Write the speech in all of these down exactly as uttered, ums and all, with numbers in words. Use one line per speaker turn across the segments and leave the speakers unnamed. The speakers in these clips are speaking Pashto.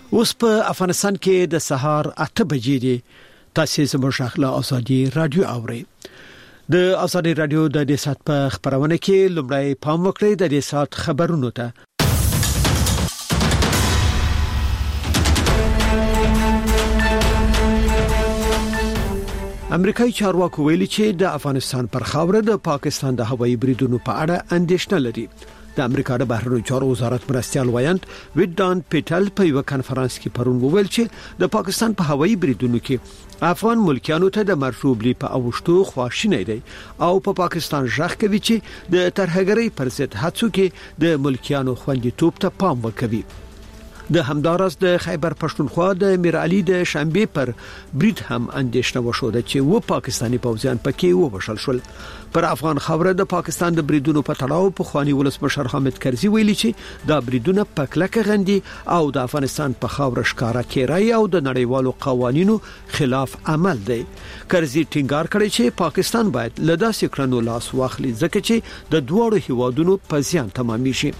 اوس په افغانستان کې د سهار اته بجې دي. تاسو زموږ خپل ازادي رادیو اورئ. د ازادي رادیو د دې سات په خبرونه کې لومړی پام وکړئ د دې سات خبرونو ته. امریکایي چارواکو ویلي چې د افغانستان پر خاوره د پاکستان د هوایي بریدونو په اړه اندېښنه لري. د امریکا د بهرنیو چارو وزارت مرستيال وایند ویډان پیټل په یو کانفرنس کې پرون وویل چې د پاکستان په هوایي بریدونو کې افغان ملکیانو ته د مرشوبلی په اوشتو خواشینی دی او په پاکستان ځخ کوي چې د ترهګرۍ پر ضد هڅو کې د ملکیانو خوندیتوب ته پام وکوي. د همدارس د خیبر پښتونخوا د میر علي د شنبه پر برید هم اندېښنه وشوده چې و پاکستانی پوځیان پکې وبشل شول. پر افغان خاوره د پاکستان د بریدونو په تړاو په خواني ولسمشر حامد کرزي ویلي چې دا بریدونه پکلکه غندي او د افغانستان په خاوره ښکارا کېرای او د نړیوالو قوانینو خلاف عمل دی. کرزي ټینګار کړی چې پاکستان باید له داسې کړنو لاس واخلي ځکه چې د دوړو هیوادونو په زیان تمامي شي.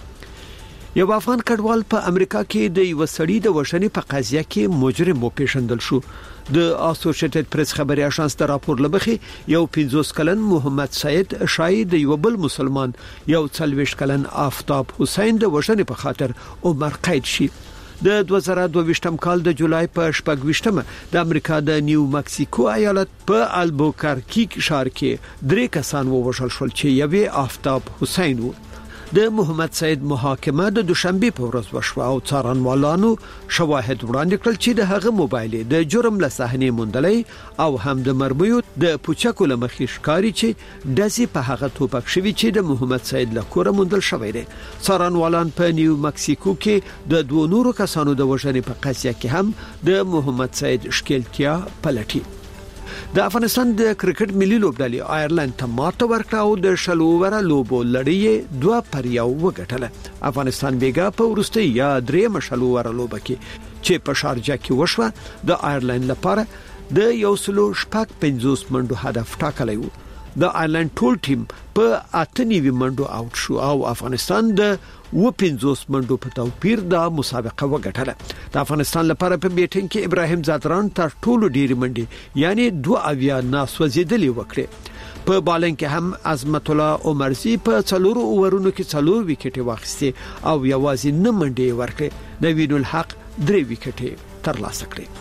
یو افغان کډوال په امریکا کې د یو سړي د وژنې په قضیه کې مجرم وپېژندل شو. د اسوسییټډ پریس خبري اژانس د راپور لبخي یو پنځوس کلن محمد سید شای د یو بل مسلمان یو څلويښت کلن آفتاب حسین د وژنې په خاطر عمر قید شي. د دوه زره دوه ویشتم کال د جولای په شپږ ویشتمه د امریکا د نیو مکسیکو ایالت په البوکارکی ښار کې درې کسان ووژل شول چې یوې آفتاب حسین وو. د محمد سید محاکمه د دوشنبه په ورځ وشوه او څارنوالانو شواهد وړاندې کړل چې د هغه موبایل د جرم له صحنې موندلې او هم د مرمیو د پوچکو له مخې ښکاری چې داسې په هغه توپک شوی چې د محمد سید له کوره موندل شوی دی. څارنوالان په نیو مکسیکو کې د دوه نورو کسانو د وژنې په قضیه کې هم د محمد سید ښکیلتیا پلټي. د افغانستان د کرکټ ملي لوبډلې آیرلند ته ماته ورکړه او د شلو وره لوبو لړۍ دوه پر یو وګټله. افغانستان بیګا په ورسته یا درې مشلو وره لوبه کې چې په شارجه کې وشوه د آیرلند لپاره د یو سلو شپږ پنځوس منډو هدف ټاکلی و. د آیرلند ټول ټیم په اته نیوي منډو اوټ شو او افغانستان د و پنځوس منډو په توپیر د مسابقه وګټله. د افغانستان لپاره په بیټینګ کې ابراهیم زادران تر ټولو ډېری منډي یعنی دوه اویا ناسوځېدلې وکړي. په بالنګ کې هم عظمت الله عمرزي په څلورو اوورونو کې څلور وکټې واخیستې او یوازې نه منډي ورکړي. نوین الحق درې وکټې ترلاسه کړې.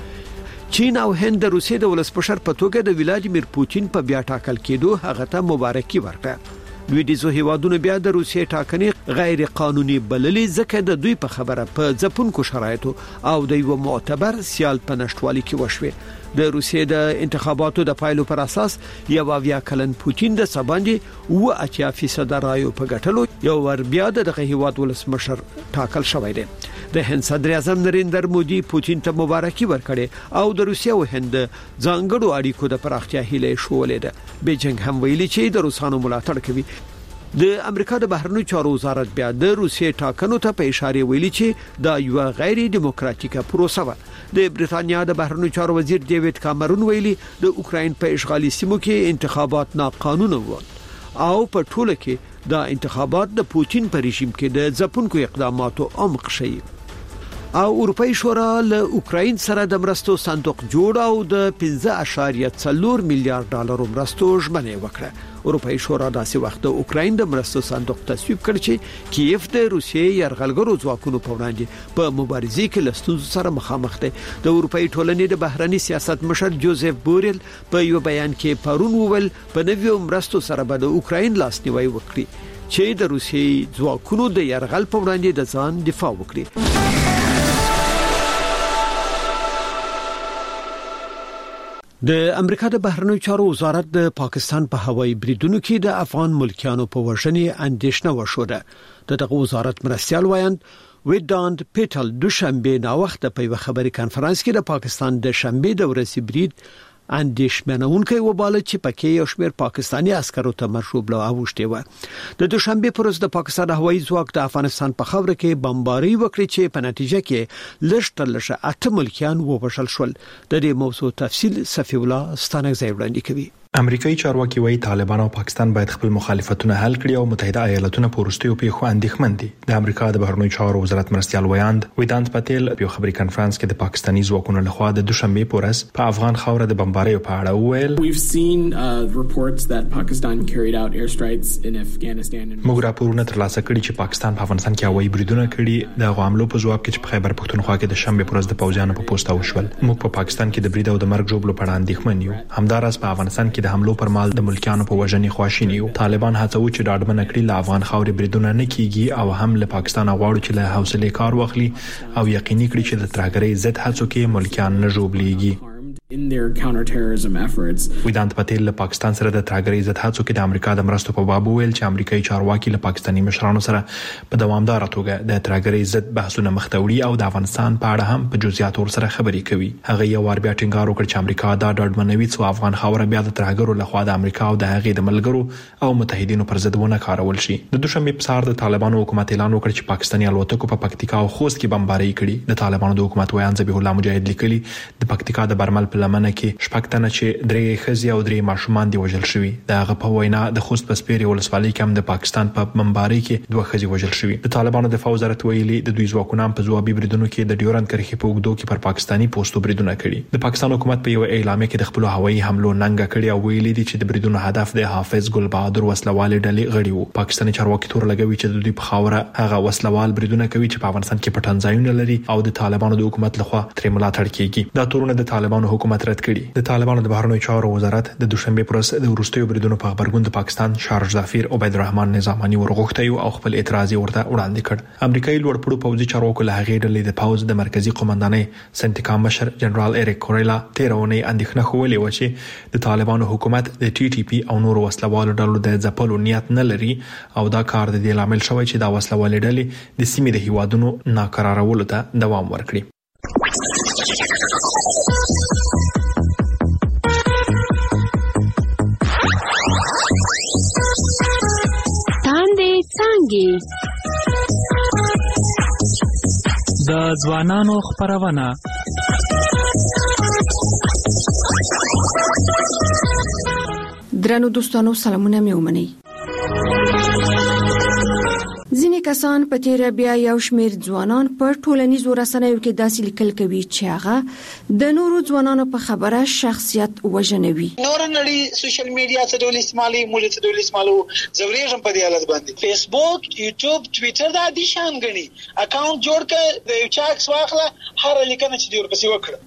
چین او هند د روسیې د ولسمشر په توګه د ولادیمیر پوتین په بیا ټاکل کېدو هغه ته مبارکي ورکړه. لویدیځو هیوادونو بیا د روسیې ټاکنې غیر قانوني بللې ځکه د دوی په خبره په ځپونکو شرایطو او د یو معتبر سیال په نشټوالي کې وشوه. د روسیې د انتخاباتو د پایلو پر اساس یو اویا کلن پوتین د سباندې و اتیا فیصد رایو په ګټلو یو ور بیا دغه هیواد ولسمشر ټاکل شوی دی. د هند صدر اعظم نریندر مودي پوتین ته مبارکي ورکړي او د روسیې او هند ځانګړو اړیکو د پراختیا هیله شولې ده. بیجینګ هم ویلي چې د روسانو ملاتړ کوي. د امریکا د بهرنیو چارو وزارت بیا د روسیې ټاکنو ته په اشاره ویلي چې دا یو غیر دیموکراتیکه پروسه و. د بریټانیا د بهرنیو چارو وزیر ډیوډ کامرون ویلي د اوکراین په اشغالي سیمو کې انتخابات ناقانونه وو او په ټوله کې دا انتخابات د پوتین په رژیم کې د ځپونکو اقداماتو عمق شي. او اروپאי شورا له اوکراین سره د مرستو صندوق جوړ او د پنځه اعشاریه څلور میلیارډ ډالر مرستو ژمنه وکړه. اروپאי شورا داسې وخت د اوکراین د مرستو صندوق تصویب کړ چې کیف د روسیې یرغلګرو ځواکونو په وړاندې په مبارزې کې له ستونزو سره مخامخ دی. د اروپאי ټولنې د بهرنی سیاست مشر جوزف بوریل په یو بیان کې پرون وویل په نویو مرستو سره به د اوکراین لاسنیوي وکړي چې د روسیې ځواکونو د یرغل په وړاندې د ځان دفاع وکړي. د امریکا د بهرنیو چارو وزارت د پاکستان په هوایي بریدونو کې د افغان ملکیانو په وژنې اندېښنه وشوده. د دغه وزارت مرستيال وایند ویډان پیټل دوشنبه نا وخت په یو خبري کانفرنس کې د پاکستان د شنبه د ورځې برید اندېښمنونکي وباله چې پکې یو شمېر پاکستانی عسکرو ته مرشوب له اوښتي و. د دوشنبه پر ورځ د پاکستان هوایي ځواک د افغانستان په خاوره کې بمباري وکړي چې په نتیجه کې لږ لږه اته ملکیان ووژل شول. د دې موضوع تفصیل صفی الله ستانګ ځای وړاندې کوي.
امریکایي چارواکي وايي طالبان او پاکستان باید خپل مخالفتونه حل کړي او متحده ایالاتونه په وروستیو پیښو اندېښمن دي. د امریکا د بهرنیو چارو وزارت مرستیال ویاند ویدانت پټیل په خبري کانفرنس کې د پاکستاني ځواکونو لخوا د دوشنبه په ورځ په افغان خاوره د بمباریو په اړه وویل
We've seen uh, reports that Pakistan carried out airstrikes in Afghanistan.
موږ راپورونه ترلاسه کړي چې پاکستان په افغانستان کې هوایي بریدونه کړي د حملو په ځواب کې چې په خیبر پښتونخوا کې د شنبه په ورځ د پوځیانو په پوسټ وشول. موږ په پاکستان کې د برید او د مرګ جوړولو په اړه اندېښمن یو. همدارس په افغانستان کې د حملو پر مال د ملکیانو په وژنې خواشینی یو. طالبان هڅه وکړي چې ډاډمن کړي له افغان خاورې بریدونه نه کیږي او هم له پاکستان غواړي چې له حوصله کار واخلي او یقیني کړي چې د ترهګرۍ ضد هڅو کې ملکیان نه ژوبلېږي.
in their counterterrorism efforts.
ویدانت پټیل له پاکستان سره د ترهګرۍ ضد هڅو کې د امریکا د مرستو په باب ویل چې امریکایي چارواکي له پاکستاني مشرانو سره په دوامدار توګه د ترهګرۍ ضد بحثونه مخته وړي او د افغانستان په اړه هم په جزئیات ور سره خبرې کوي. هغه یو ور بیا ټینګار وکړ چې امریکا دا ډاډمنوي چې افغان خاوره بیا د ترهګرو لخوا د امریکا او د هغې د ملګرو او متحدینو پر ضد ونه کارول شي. د دوشنبه په سهار د طالبانو حکومت اعلان وکړ چې پاکستاني الوتکو په پکتیکا او خوست کې بمباري کړي. د طالبانو د حکومت ویان ذبیح الله مجاهد لیکلي د پکتیکا د برمل په لمنه کې پښتنه چې درې خزي او درې ماشومان دی وژل شوی. د هغه په وینا د خوست پسپيري ولسوالۍ کې هم د پاکستان په بمباري کې دوه خزي وژل شوی. د طالبانو د وزارت ویلي د دوی ځواکونو په ځوابي بریدونو کې د ډیورند کرښې په وګړو کې پر پاکستاني پوسټو بریدونه کړي. د پاکستان حکومت په یو اعلامیه کې د خپل هوایي حملو ننګه کړي او ویلي دي چې د بریدونو هدف د حافظ ګل بهادر وسلوال ډلې غړي وو. پاکستاني چارواکي تور لګوي چې د دوی په خاوره هغه وسلوال بریدونه کوي چې په افغانستان کې پټن ځایونه لري او د طالبانو د حکومت لخوا تر ملاتړ کیږي. دا تورونه د طالبانو حکومت رد کړي. د طالبانو د بهرنیو چارو وزارت د دوشنبه پر ورځ د وروستیو بریدونو په خبرګون د پاکستان شارج ظفیر عبید الرحمن نظامانی ورغوښتي او خپل اعتراض ورته وړاندې کړ. امریکایي لوړپوړو پوځي چارواکو له هغې ډلې د پوځ د مرکزی قومندانۍ سنټیکام مشر جنرال اریک کوریلا تیرونی اندېښنه خولې و چې د طالبانو حکومت د ټي ټي پی او نور وسلوالو ډلو د ځپلو نیت نه لري او دا کار د دې لامل شوی چې دا وسلوالې ډلې د سیمې د هیوادونو ناکرارولو ته دوام ورکړي.
د ځوانانو خبرونه
درنو دوستانو سلامونه مې ومنئ. ځینې کسان په تیر بیا یو شمېر ځوانان په ټولنیزو رسنیو کې داسې لیکل کوي چې هغه د نورو ځوانانو په خبره شخصیت وژنوي.
نور نړۍ سوشل میډیا څه ډول استعمالي موږ څه ډول استعمالو زوريږم په دې حالت باندې فیسبوک یوټیوب ټوئیټر دا دي شان غني اکاونټ جوړ کړه د یو چا عکس واخله هر لیکنه چې دی ورپسې وکړه.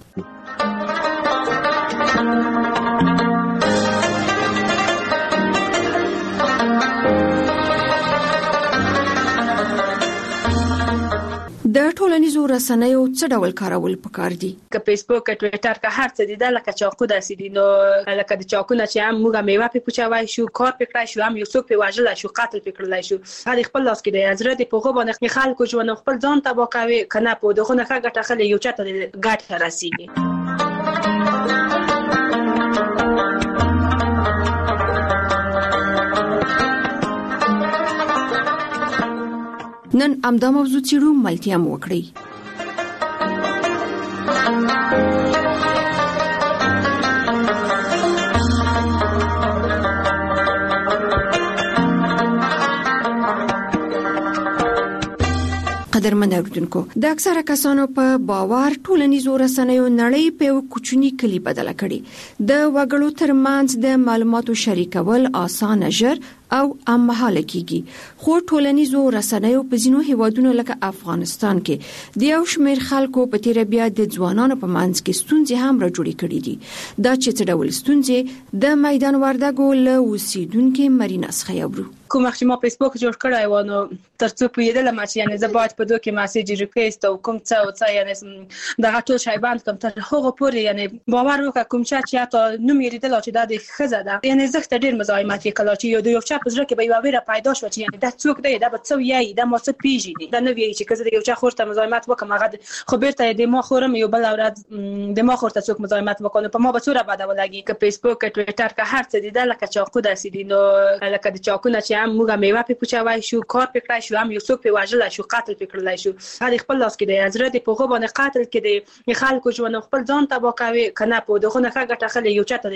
د ټولنیزو رسنیو څه ډول کارول پکار دي؟
که فیسبوک که ټوئیټر که هر څه دي دا لکه چاقو داسې دي. نو لکه د چاقونه چې هم موږ میوه په پوچوای شو کار پکړای شو هم یو څوک په واجلای شو قتل پکړلای شو. هغه خپل لاس کې د حضرت په غو باندې خلکو ژوند خپل ځان تبا کوي کنه په دغه نه ګټه خلک یو چاته ګټه رسیږي.
نن امدا موضوع چیرو ملتیا وکړي. قدرمن اوریدونکو د اکثره کسانو په باور ټولنیزو رسنیو نړۍ په یو کوچنی کلی بدل کړي. د وګړو ترمنځ د معلوماتو شریکول اسانه ژر او امهاله کیږي. خو ټولنیزو رسنیو په ځینو هیوادونو لکه افغانستان کې د یو شمېر خلکو په تیر بیا د ځوانانو په منځ کې ستونزې هم راجوړې کړې دي. دا چې څه ډول ستونزې د میدان وردګو له اوسیدونکو مرینا څخه یورو.
کوم وخت ما فیسبوک جوړ کړای و نو ترڅو پیدل ما چې یعنی زه باید په دوه کې میسج ریکوست او کوم څه او څه یعنی دا ټول شی باندې کوم تر هغه پورې یعنی باور وکړه کوم چې تا نو مې ریدل چې دا د خزه ده یعنی زه ډیر مزاحمت کړل چې یو د یو چا په ځړ کې به یو ویره پیدا شو چې یعنی دا څوک دی دا به څو یی دا ما څه پیژني دا نو وی چې کزه د یو چا خورته مزاحمت وکم هغه خو بیرته د ما خورم یو بل اوراد د ما خورته څوک مزاحمت وکړي په ما به څوره بده ولګي. که فیسبوک که ټوئیټر که هر څه دي دا لکه چاقو داسې دي. نو لکه د چاقونه چې هم موږ میوه په پوچوي شو کار پکړای شو هم یو څوک په واجل شو قتل پکړلای شو هغه خپل لاس کې د حضرت په غو باندې قتل کې د خلکو ژوند خپل ځان تبا کوي کنه په دغه نه ګټه خلک یو چاته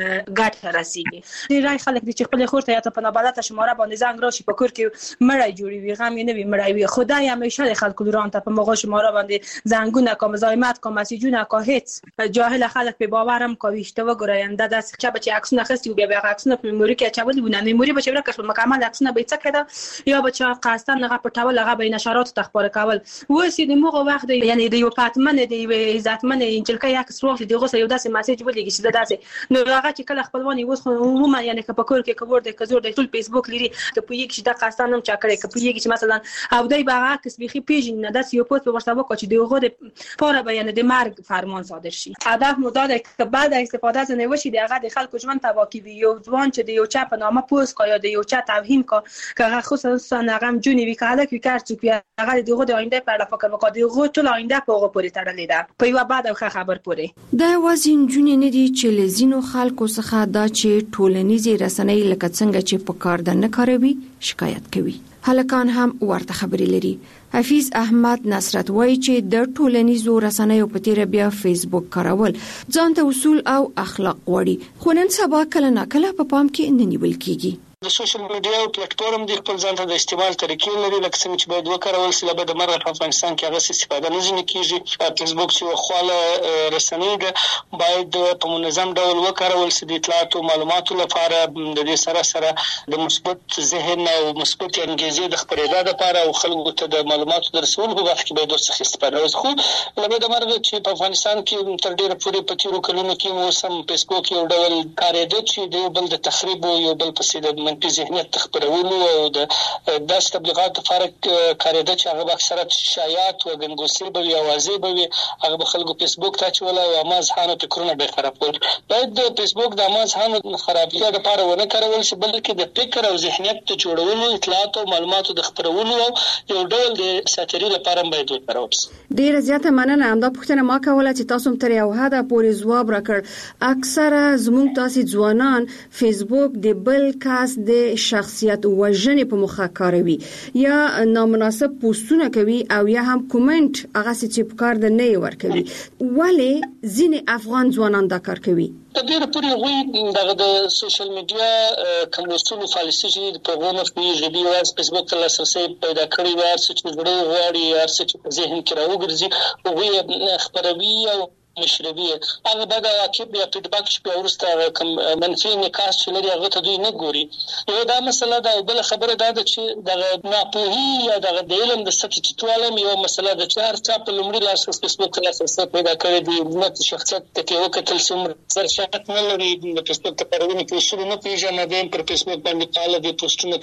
ګټه راسيږي د راي خلک د خپل خورته یا په نابلته شماره باندې زنګ راشي په کور کې مړای جوړي وي غم نه وي مړای وي خدای همیشه د خلکو لوران ته په مغه شماره باندې زنګونه کوم مزاحمت کوم مسیجونه کا هیڅ جاهل خلک په باورم کوي اشتباه ګراینده د څه چې عکسونه خستي بیا بیا عکسونه په میموري کې اچولي ونه میموري به چې ورکه مکمل عکسونه به څه کړه یا به چې قاصدان هغه پټول هغه به نشرات تخبار کول وسی د موغه وخت یعنی د یو پاتمن د عزتمن انجلکه عکس روح د غوسه یو داسې میسج ولګي چې داسې نو هغه چې کله خپلوان یو خو عموما یعنی که په کور کې کور د کزور د ټول فیسبوک لري ته په یک چې د قاصدان هم چا کړی که په یک چې مثلا او دای به عکس بيخي پیژن نه داسې یو پوسټ ورسره وکړي چې دغه د پاره بیان د مرګ فرمان صادر شي هدف مو دا ده که بعد استفاده از نوشي دغه د خلکو ژوند تبا کوي یو ځوان چې د یو چا په نامه پوسټ کوي یا د یو چا توهین کوي که هغه خصوصا هغه جونی وی کاله کې کار چې هغه دغه د آینده په اړه فکر وکړي دغه ټول آینده په هغه پورې تړلې ده په یو بعد خبر پورې
د وازین جونی نه دي چې لزینو خلکو څخه دا چې ټولنیزي رسنۍ لکه څنګه چې په کار د نه کاروي شکایت کوي هلکان هم ورته خبرې لري حفیظ احمد نصرت وایي چې د ټولنیزو رسنیو په تیر بیا فیسبوک کارول ځان ته اصول او اخلاق وړي خو نن سبا کله ناکله په پام کې نه نیول کیږي
د سوشل میډیا او پلیټفارم د خپل ځان ته د استعمال طریقې لري لکه څنګه چې باید وکارول شي لکه د مرغ په افغانستان کې هغه استفاده نه ځنې کیږي فیسبوک چې خواله رسنۍ ده باید په منظم ډول وکارول شي د اطلاعات او معلوماتو لپاره د دې سره سره د مثبت ذهن او مثبت انګیزې د خبرېدا لپاره او خلکو ته د معلوماتو د رسولو په وخت کې باید څه استفاده وشي خو لکه د مرغ چې په افغانستان کې تر ډیره پورې په تیرو کلونو کې مو سم فیسبوک یو ډول کارېده چې د بل د تخریب او یو بل په منفي ذهنیت تخبرولو او د داس تبلیغات فرق کاریده چې هغه اکثره شایعات او ګنګوسي به او واضح به هغه خلکو فیسبوک ته چول او مازحانو فکرونه به خرابول باید د فیسبوک د مازحانو خرابتیا لپاره ونه کارول شي بلکې د فکر او ذهنیت ته جوړولو اطلاعات او معلوماتو د خبرولو یو ډول د ساتري لپاره باید وکارول شي
ډیره زیاته مننه همدا پوښتنه ما کوله چې تاسو تر یو حد پورې ځواب راکړ اکثره زموږ تاسو ځوانان فیسبوک د بل کاس د شخصیت وژنې په مخه کاروي یا نامناسب پوسټونه کوي او یا هم کومنټ هغه چې په کار د نه ور کوي ولی ځینې افغان ځوانان دا کار کوي
د ډېر پورې غوي د سوشل میډیا کوم اصول فالسي چې په غوونه په ژبي او فیسبوک ته لاسرسي پیدا کړی و هر څه چې غوړي غواړي هر څه چې په ذهن کې راوګرځي غوي خبروي او مشربي هغه بعد عقب یا فیډباک چې ورسته کوم منفي نکاس چې لري هغه ته دوی نه ګوري یو دا مسله ده بل خبره ده چې د ناپوهي یا د علم د سطح ټیټوالم یو مسله ده چې هر څه په لومړي لاس فیسبوک لاس پیدا کړی دی نو شخصیت ته یو کتل سم سر شات نه لري د فیسبوک ته پرونه کې شروع نه پیژنه د پر فیسبوک باندې پاله د پوسټونه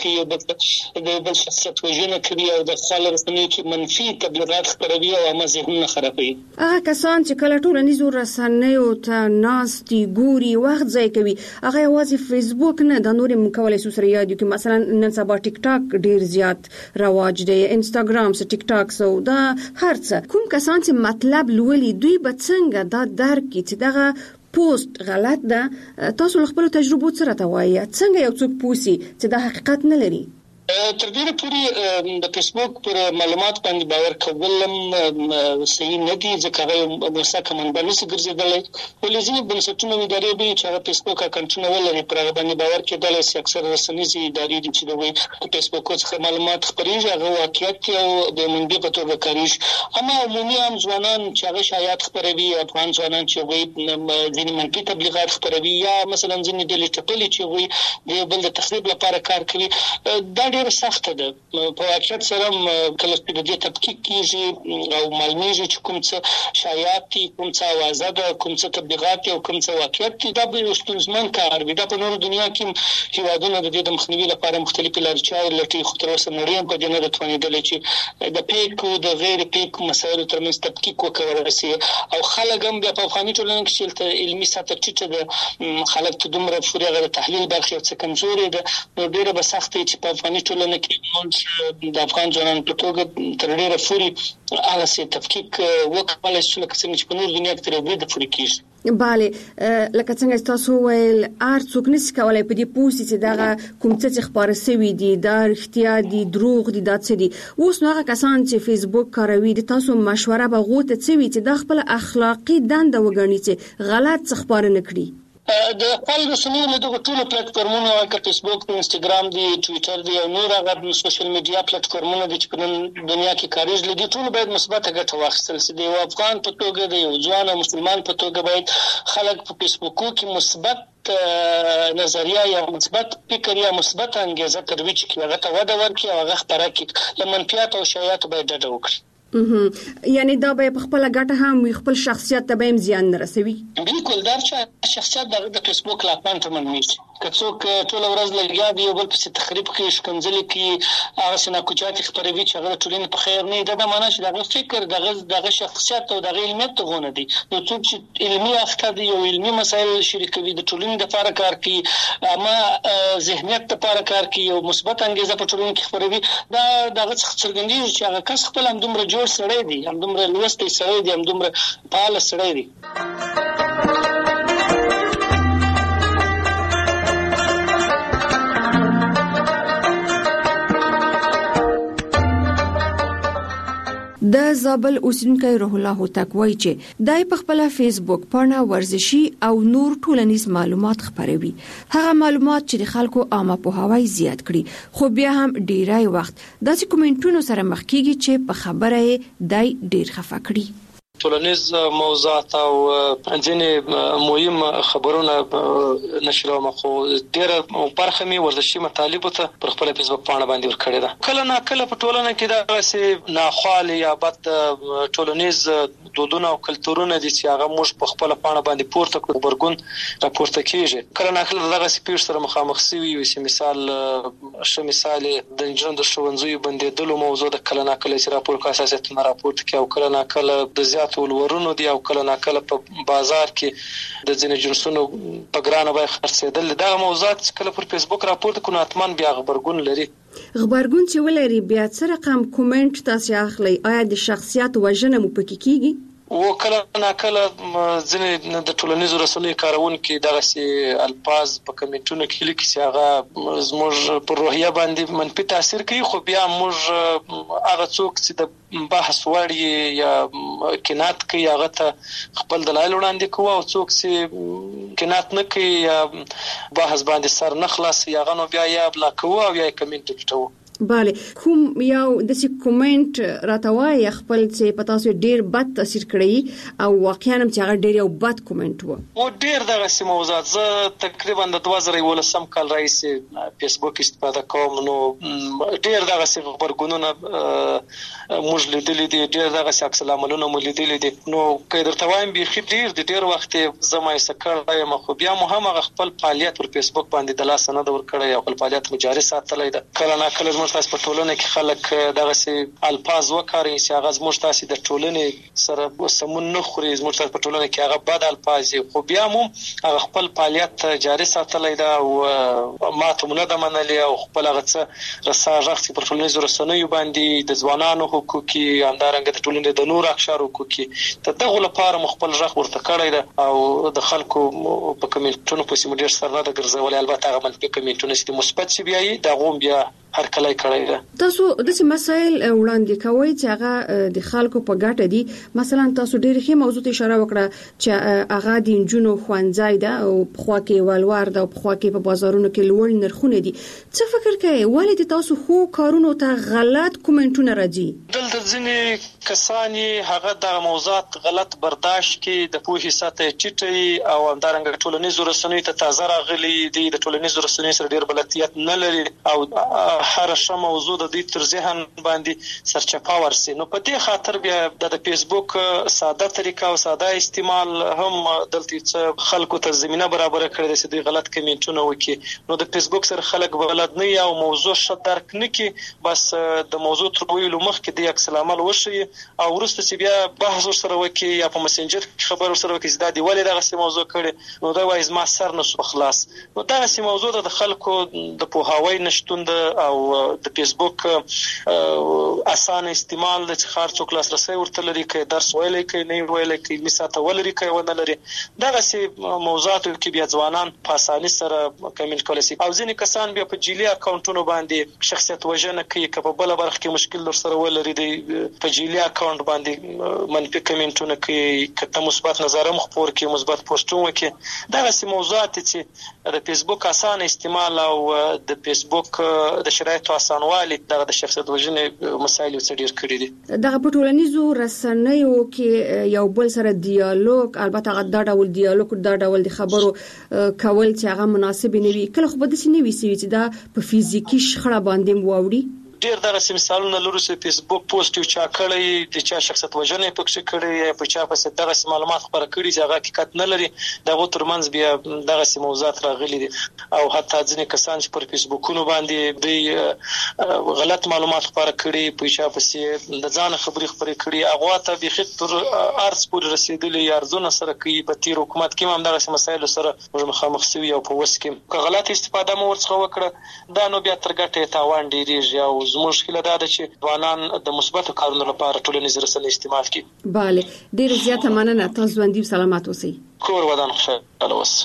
کې د بل شخصیت وژنه کوي او د خپل رسنۍ کې منفي تبلیغات خپروي او هم ذهنونه خرابوي
هغه کسان چې کله ټول نيزو رسنیو ته ناستي ګوري وخت ځای کوي هغه یوازې فیسبوک نه د نورې مکولې سوسره یاد کې مثلا نن سبا ټیک ټاک ډیر زیات رواج دی انستګرام سره ټیک ټاک سو دا هرڅه کوم کسان چې مطلب لولي دوی به څنګه دا درک چې دغه پوسټ غلط ده تاسو خپل تجربو سره ته وایي څنګه یو څوک پوسی چې دا حقیقت نه لري
تر دې پورې د فیسبوک پر معلومات باندې باور کول صحیح نه دي ځکه هغه مسکه منبع نشي ګرځیدلی ولې بنسټونه ادارې به چې هغه فیسبوک اکاونټونه ولري پر هغه باندې باور کېدل چې اکثر رسنیزي ادارې دي چې د فیسبوک څخه معلومات خپرېږي هغه واقعیت او د منبع په توګه کاریږي اما عمومي هم ځوانان چې هغه شایعات خپروي افغان ځوانان چې وایي ځینې منفي تبلیغات خپروي یا مثلا ځینې ډلې ټپلې چې وایي د بل د تخریب لپاره کار کوي دا ډېر سخت ده په واقعیت سره کله چې د دې تحقیق کیږي او معلومیږي چې کوم څه شایعات دي کوم څه اوازه ده کوم څه تبلیغات او کوم څه واقعیت دي دا به ستونزمن کار وي دا په نورو دنیا کې هیوادونه د دې د مخنیوي لپاره مختلفې لارې چارې لټوي خو تر اوسه نړۍ په دې نه توانېدلې چې د پیک او د غیر پیک مسایلو ترمنځ تحقیق وکړي سي او خلک هم د افغاني ټولنې کې چې علمي سطح ټیټه ده خلک ته دومره فوري غیر تحلیل برخه څخه کمزوري ده نو ډیره به سخت چې په افغاني ټولنه کې موږ د افغان ځوانانو په توګه تر ډیره پورې هغه څه تفکیک وکړل چې لکه څنګه چې په نور دنیا کې تر دې د پورې کیږي.
bale لکه څنګه تاسو ویل ارڅوک نس کولای په دې پوسټ چې دا کوم څه خبره سوي دي دا اړتیا دي دروغ دي دا څه دي اوس نو هغه کسان چې فیسبوک کاروي د تاسو مشوره به غوته څوي چې د خپل اخلاقی دنده وګڼي چې غلط څه خبره نکړي.
د خپل رسنیو له دغه ټولو پلیټ فارمونو لکه فیسبوک، انستګرام دی، ټوئیټر دی او نور هغه سوشل میډیا پلیټ فارمونه دي چې په دنیا کې کاریږي لدی ټول باید مثبت ګټه واخیستل شي. د افغان په توګه د یو ځوان او مسلمان په توګه باید خلک په فیسبوک کې مثبت نظریه یا مثبت فکر یا مثبت انګیزه ترویج کړي، هغه ته وده ورکړي او هغه خپره کړي، له منفیات او شایعات باید ډډه وکړي.
یعنی دا به خپل ګټه هم خپل شخصیت ته به زیان نه رسوي.
بالکل دا چې شخصیت د فیسبوک لاپان ته منوي که څوک ټول ورځ لګیا دی او بل په تخریب کې شکنځل کې هغه سنا کوچات خبروي چې هغه ټولنې په خیر نه دا معنی چې دغه فکر دغه دغه شخصیت او دغه علمیت ته غونه دي. نو څوک چې علمي افکار دي او علمي مسایل شریکوي د ټولنې لپاره کار کوي، اما ذهنیت لپاره کار کوي او مثبت انګیزه په ټولنې کې خبروي، دا دغه څرګندېږي چې هغه کس خپل هم دومره جوړ سړی دی، هم دومره لوستی سړی دی، هم دومره فعال سړی دی.
د زابل اوسیدونکو روح الله هوتک وایي چې دای په خپل فیسبوک پاڼه ورزشي او نور ټولنیز معلومات خپروي. هغه معلومات چې د خلکو عامه پوهاوی زیات کړي، خو بیا هم ډیرای وخت داسې کومنټونو سره مخ کیږي چې په خبره یې دای ډیر خفه کړي.
ټولنیز موضوعات او ځینې مهم خبرونه نشروم، خو ډېره برخه مې ورزشي مطالبو ته پر خپل فیسبوک پاڼه باندې ورکړې ده. کله نا کله په ټولنه کې دغسې ناخوالې یا بد ټولنیز دودونه او کلتورونه دي چې هغه موږ په خپله پاڼه باندې پورته کړو، غبرګون راپورته کېږي. کله نا کله دغسې پېښو سره مخامخ سوي وي چې مثال ښه مثال یې د نجونو د ښوونځیو بندېدلو موضوع ده، کله نا کله چې راپور کو اساسیتونه راپورته کړي، او کله نا کله د زیات ولورونو دي، او کله نا کله په بازار کې د ځینې جنسونو په ګرانه بیه خرڅېدل. دغه موضوعات کله پر فیسبوک راپورته کړو حتما بیا غبرګون لري.
غبرګون چې ولري بیا څه رقم کومنټ تاسو اخلي؟ آیا د شخصیت وژنه مو پکې کیږي؟
و کله نا کله ځینې د ټولنیزو رسنیو کارونکي دغسې الفاظ په کمنټونو کې لیکي چې هغه زموږ پر روحیه باندې منفي تاثیر کوي، خو بیا موږ هغه څوک چې د بحث وړ یا کنات کوي هغه ته خپل دلایل وړاندې کوو، او څوک چې کنات نه کوي یا بحث باندې سر نه خلاصوي هغه نو بیا یا بلا کوو او یا کمنټ ډیټوو.
bale کوم یو د سی کومنټ راتوای خپل چې پتا سو ډیر بد تاثیر کړی او واقعا هم چې هغه ډیر یو بد کومنټ و
او ډیر دغه سي موضوعات زه تقریبا د دوه زره ولسم کال رئیس فیسبوک استفاده کوم، نو ډیر دغه سي خبرګونونه موږ لیدلې دي، ډیر دغه سي عکس العملونه مو لیدلې دي. نو که درته وایم به ډیر د ډیر وخت زما یې سکړای م، خو بیا مو هم هغه خپل فعالیت پر فیسبوک باندې د لاس نه د ور کړی او خپل فعالیت مجاري ساتلای ده. کله نا کله موږ تاسو په ټولنه کې خلک دغه سي الفاظ وکړي چې هغه موږ تاسو د ټولنې سره سمون نه خوري، موږ تاسو په ټولنه کې هغه بد الفاظ خو بیا مو هغه خپل فعالیت جاري ساتلای ده او ماته مونږ د منلې او خپل هغه څه رساژ پر ټولنیزو رسنیو باندې د ځوانانو حقوقي همدارنګه د ټولنې د نور اقشار حقوقي ته دغه لپاره مخبل ژغ ورته کړی ده او د خلکو په کمنټونو په سیمه ډیر سره نه د ګرځول، البته هغه منفي کمنټونه چې مثبت شي بیا د غوم بیا هر کله کړی ده.
تاسو د څه مسایل وړاندې کوي چې هغه د خلکو په ګټه دي؟ مثلا تاسو ډېر ښه موضوع ته اشاره وکړه چې هغه د انجونو خوانځای ده او په خوا کې ولور ده او په خوا کې په بازارونو کې لوړ نرخونه دي. څه فکر کوي ولې تاسو خو کارونو ته غلط کومنټونه راځي؟
دلته ځینې کسان هغه د موضوعات غلط برداشت کې د پوهې سطح ټیټي او همدارنګه ټولنیزو رسنیو ته تازه راغلي دي، د ټولنیزو رسنیو سره ډېر بلدیت نه لري او هر ښه موضوع د دې تر ذهن باندې سرچپه ورسي. نو په دې خاطر بیا د فیسبوک ساده طریقه او ساده استعمال هم دلته څه خلکو ته زمينه برابر کړی چې دوی غلط کمنټونه وکړي. نو د فیسبوک سره خلک بلد نه یا موضوع ښه درک نه کړي، بس د موضوع تر ویلو مخکې د عکس العمل وشي او وروسته چې بیا بحث سره وکړي یا په مسنجر خبر سره وکړي چې دا دی ولې دغه موضوع کړي، نو دا وایي زما سر نه خلاص. نو دغه موضوع د خلکو د پوهاوی نشټون او او د فیسبوک اسانه استعمال د خار څوک لاسرسي ورته لري کې درس ویلې کې نه ویلې کې مثاته ولري کې ونه لري دغه سي موضوعات کې بیا ځوانان په اساني سره کمنټ کولای شي او ځینې کسان بیا په جیلی اکاونټونو باندې شخصیت وژنه کوي که په بل برخه کې مشکل در سره ولري دی په جیلی اکاونټ باندې منفي کمنټونه کوي کته مثبت نظر هم خپور کوي مثبت پوسټونه کوي دغه سي موضوعات چې د فیسبوک اسانه استعمال او د فیسبوک د شرایطو اسانوالي دغه د شخصیت وژنې مسایل څډیر کړی دي
دغه په ټولنیزو رسنیو کې یو بل سره ډیالوګ البته دا ډول ډیالوګ دا ډول د خبرو کول چې هغه مناسب نه وي کله خو به د سینې وي چې دا په فزیکی شخړه باندې ووري
ډیر دغه مثالونه لرو چې فیسبوک پوسټ یو چا کړی د چا شخصیت وژنې پکې کړی یا په چا پسې دغه معلومات خبره کړي چې هغه حقیقت نه لري دغه ترمنځ بیا دغه موضوعات راغلي دي او حتی ځینې کسان چې پر فیسبوکونو باندې د غلط معلومات خبره کړي په چا پسې د ځان خبري خبري کړي هغه ته به خطر ارز پورې رسیدلي ارزونه سره کوي په تیر حکومت کې هم دغه مسایل سره مخامخ شوی او په وس کې که غلط استفاده مو ورڅخه وکړه دا نو بیا تر ګټه تاوان ډیریږي او مشکله ده چې ځوانان د مثبت کارونو لپاره ټولنیز رسنۍ استعمال کړي.
bale ډیر زیاته مننه تاسو ژوندۍ سلامات اوسئ.
کور ودان خوشاله اوسئ.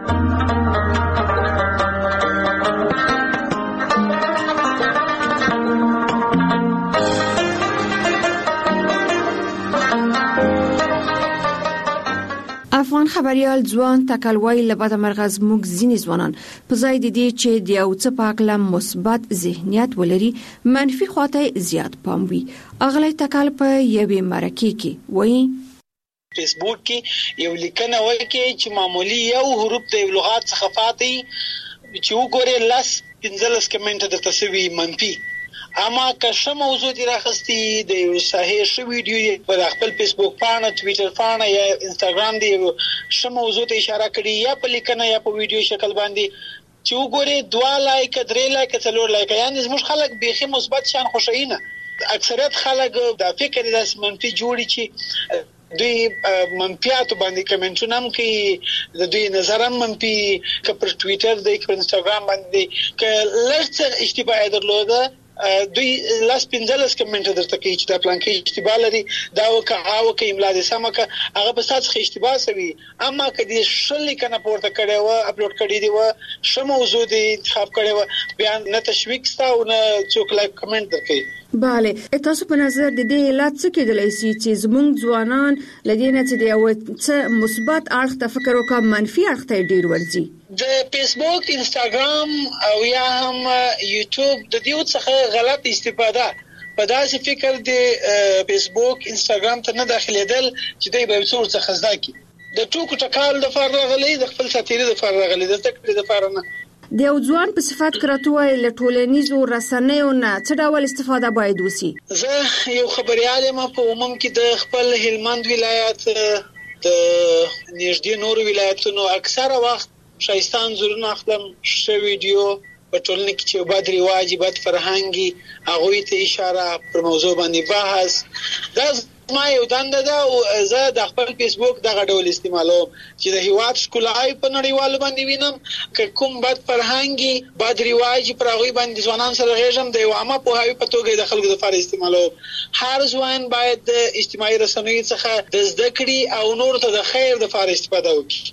افغان خبريال ځوان تکلوي لبد مرغز موږ ځینې ځوانان په ځای د دې چې د یو څه پاکله مثبت ذهنیت ولري منفي خواته زیات پام وي اغلی تکل په یوې مرکه کې وایي
فیسبوک کې یو لیکنه وایي چې معمولی یو حروف د لغات څخه فاتي چې وګوره لاس پنځلس کمنټ د تسوي منفي اما که شم موضوع دی راخستی د صحیح شو ویډیو په خپل فیسبوک پاڼه ټوئیټر پاڼه یا انستګرام دی شم موضوع ته اشاره کړي یا په لیکنه یا په ویډیو شکل باندې چې وګوره دوا لایک درې لایک څلور لایک یعنی زموږ خلک بیخي مثبت شان خوشاینه اکثریت خلک د فکر د منفي جوړي چې دوی منفیاتو باندې کمنټونه هم کوي د دوی نظر هم منفي که پر ټوئیټر دی که پر انستګرام باندې که لږ اشتباه درلوده دوی لاس پنځلس کمنټ درته کوي چې دا پلان کې اشتباه لري دا وکه او که املا دې سمه که هغه په تاسو کې اشتباه سوي اما که دې شل کنه پورته کړي و اپلوډ کړي دی و شمه موضوع دې انتخاب کړي و بیا نه تشویق ستا او نه څوک لایک کمنټ درکړي.
bale تاسو په نظر د دې علت څه کېدلی شي چې زموږ ځوانان لدینه چې د یو څه مثبت اړخ ته فکر وکړي منفي اړخ ته ډیر ورځي
د فیسبوک انستګرام او یا هم یوټیوب د دې څخه غلط استفاده په داسې فکر د فیسبوک انستګرام ته نه داخليدل چې دوی به څور څه خزدا کی د ټوکو ټکال د فرغ غلې د خپل ساتيري د فرغ غلې د تکړه د فرنه
د یو ځوان په صفات کراتوي له ټولنیزو رسنیو نه څه ډول استفاده باید وسی؟
زه یو خبريال ما په عموم کې د خپل هلمند ولایت د نږدې نور ولایتونو اکثره وخت شایستان زورونه خپل شو ویډیو په ټولنه کې چې بد رواجي بد فرهنګي هغه ته اشاره پر موضوع باندې بحث دا ما یو دنده دا او زه د خپل فیسبوک دغه ډول استعمالوم چې د هیواد ښکلای په نړیوالو باندې وینم که کوم بد فرهنګي بد رواجي پر هغه باندې ځوانان سره غږم د یو عامه په هاوی په توګه د خلکو لپاره استعمالوم هر ځوان باید د اجتماعي رسنیو څخه د زده کړې او نور ته د خیر د لپاره استفاده وکړي.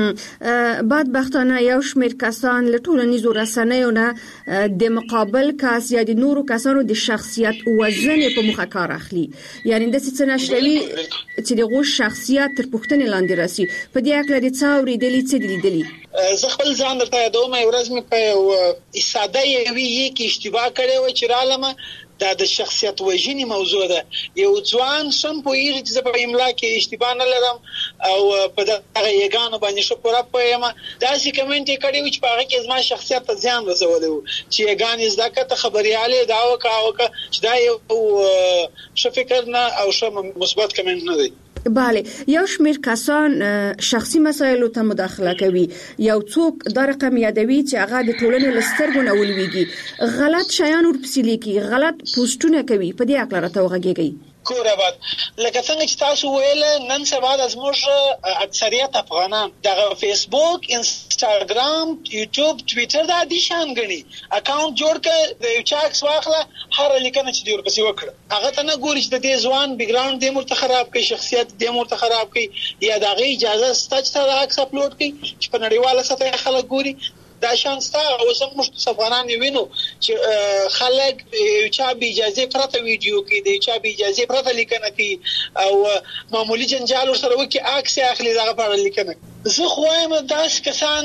بدبختانه یو شمېر کسان له ټولنیزو رسنیو نه د مقابل کس یا د نورو کسانو د شخصیت وزن په مخه کار اخلي یعنی د نشروي چې دغه شخصیت تر پوښتنې لاندې راسي په دې اړه د څاوري دلی څه دي
زه خپل ځان درته یادوم یو ورځ مې په ساده یوې کې اشتباه کړې و چې رالمه دا د شخصیت وژنې موضوع ده یو ځوان سم پوهیږي چې په املا کې اشتباه نه لرم او په دغه یګانو باندې شو پوره پوهیم دا چې کمنټ یې کړی و چې په هغه کې زما شخصیت ته ځان رسولی و چې یګانې زده کړه خبريالې دا وکړه چې دا یو ښه فکر نه او ښه مثبت کمنټ نه دی.
bale یو شمېر کسان شخصي مسایلو ته مداخله کوي یو څوک دا رقم یادوي چې هغه د ټولنې لسترګو نه ولويږي غلط شیان ورپسې لیکي غلط پوسټونه کوي په دې اړه راته وغږیږي.
کور آباد. لکه څنګه چې تاسو ویل نن سبا د زموږ اکثریت افغانان د فیسبوک، انسټاګرام، یوټیوب، ټویټر دا دي شان غني اکاونټ جوړ کړ، د یو چا عکس واخله، هر لیکنه چې دی ورپسې وکړه، هغه ته نه ګوري چې د دې ځوان بیک ګراوند دې مرته خراب کوي، شخصیت دې مرته خراب کوي، یا د هغه اجازه ستا چې دا عکس اپلوډ کړي چې په نړیواله سطح خلک ګوري. دا شان ستا او زموږ افغانان وینو چې خلک چا به اجازه پرته ویډیو کې دی، چا به اجازه پرته لیکنه کوي او معمولی جنجال ورسره وکي عکس اخلي دغه په اړه لیکنه. زه خو وایم داس کسان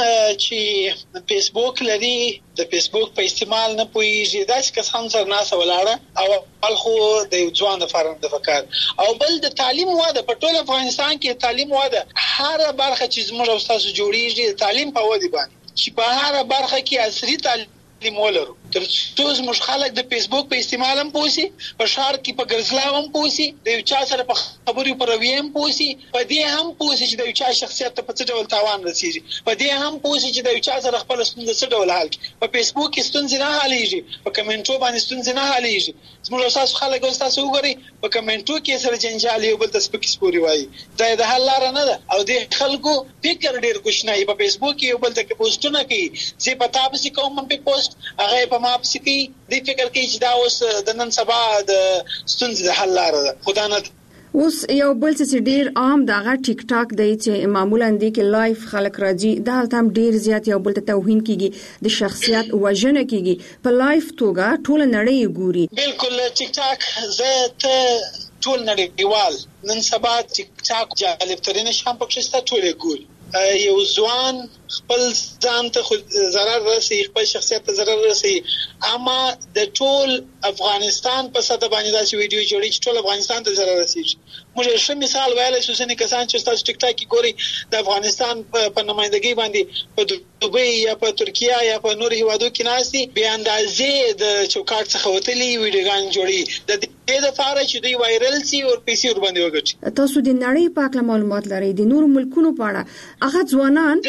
چې فیسبوک لري د فیسبوک په استعمال نه پوهیږي، داس کسان سره ناسه ولاړه او بل خو د ځوان لپاره د فکر او بل د تعلیم واده په ټول افغانستان کې تعلیم واده هر برخه چې زموږ او تاسو جوړیږي تعلیم په ودی باندې چې په هر برخه کې عصري تعلیم ولرو. تر څو زموږ خلک د فیسبوک په استعمال هم پوسی، په شهر کې په ګرځلاو هم پوسی، د یو چا سره په خبرو پر ویم پوسی، په دې هم پوسی چې د یو چا شخصیت ته په څه ډول تاوان رسیږي، په دې هم پوسی چې د یو چا سره خپل ستونزې څه ډول حل کړي. په فیسبوک کې ستونزې نه حلېږي، په کمنټو باندې ستونزې نه حلېږي. زموږ تاسو خلک او تاسو وګورئ په کمنټو کې سره جنجال یو بل ته سپکې سپوري وایي، دا د حل لار نه ده. او د خلکو فکر ډیر کوښنه په فیسبوک کې یو بل ته پوسټونه کوي، چې په تاسو کوم په پوسټ هغه په ما پسې کوي، دی فکر کوي چې دا اوس د نن سبا د ستونزې د حل لار ده. خدا نه
اوس یو بل څه ډیر عام دغه ټیک ټاک دی چې معمولا دی کې لایف خلک راځي، دا هم ډیر زیات یو بل ته توهین کیږي، د شخصیت وژنه کیږي، په لایف توګه ټول نړۍ ګوري.
بالکل ټیک ټاک زه ته ټول نړیوال نن سبا ټیک ټاک جالب ترين شام پکې ستا ټول ګوري. یو ځوان خپل ځان ته ضرر رسي، خپل شخصیت ته ضرر رسي، اما د ټول افغانستان په ساده باندې داسې ویډیو جوړي چې ټول افغانستان ته ضرر رسي. موږ ښه مثال ویلای شو چې کسان چې تاسو ټیک ټاک کې ګوري د افغانستان په نمائندګۍ باندې په دوبۍ یا په ترکیه یا په نور هیوادو کې ناسي به اندازې د چوکاټ څخه وتلي ویډیوګان جوړي د دې لپاره چې دوی وایرل شي او پیسې ور باندې وګټي.
تاسو د نړۍ په اړه معلومات لرئ، د نور ملکونو په اړه هغه ځوانان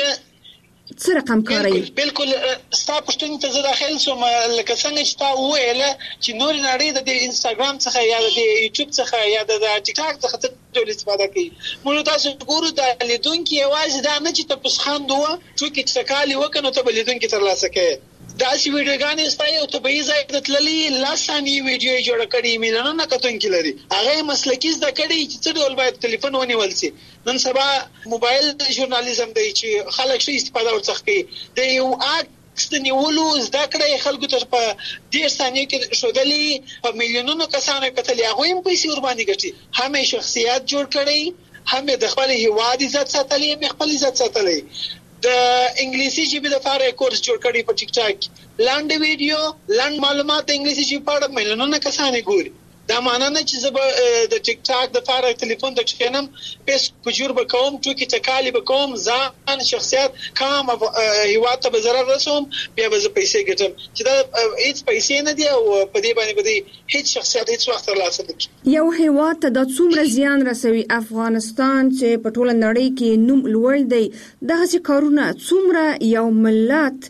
څه رقم کوي؟
بالکل ستا پښتون ته زه داخل شوم، لکه څنګه چې تا وویل چې نور نړۍ د انسټاګرام څخه یا د یوټیوب څخه یا د ټیک ټاک څخه څه ډول استفاده کوي. موږ تاسو ګورو د لیدونکو یوازې دا نه چې تاسو خاند وو چې څکالي وکنو ته لیدونکو ترلاسه کوي. داسې ویډیوګانې ستای او طبيعي ځای ته تللي لاساني ویډیو جوړ کړي میلیونونه کتونکي لري، هغه مسلکي زده کړي چې څه ډول باید ټلیفون ونیول شي. نن سبا موبایل ژورنالیزم دی چې خلک شي استفاده ورڅخه کوي، د یو عکس د نیولو زده کړې خلکو ته په ډېر ثانیو کې شودلې په میلیونونو کسانو کتلې، هغه هم پیسې ور باندې ګټي، هم شخصیت جوړ کړي، هم د خپل هیواد عزت ساتلې، هم خپل عزت ساتلې. د انګلیسي ژبې لپاره کورس جوړ کړی په ټیک ټاک، لاندې ویډیو لاند معلومات د انګلیسي ژبې په اړه میلیونونه کسان ګوري. دا معنی نه چې زه د ټیک ټاک د لپاره ټلیفون ته کښینم پیس کجور بکوم ټوکی چکالي بکوم ځان شخصیت کام هیواد ته ضرر رسوم بیا به پیسې ګټم، چې دا هیڅ پیسې نه دی او په دې باندې به هیڅ شخصیت هیڅ وخت ترلاسه نه کوي.
یو هیواد ته د څومره زیان رسوي افغانستان چې په ټوله نړۍ کې نوم لوړ دی، دغه کارونه څومره یو ملت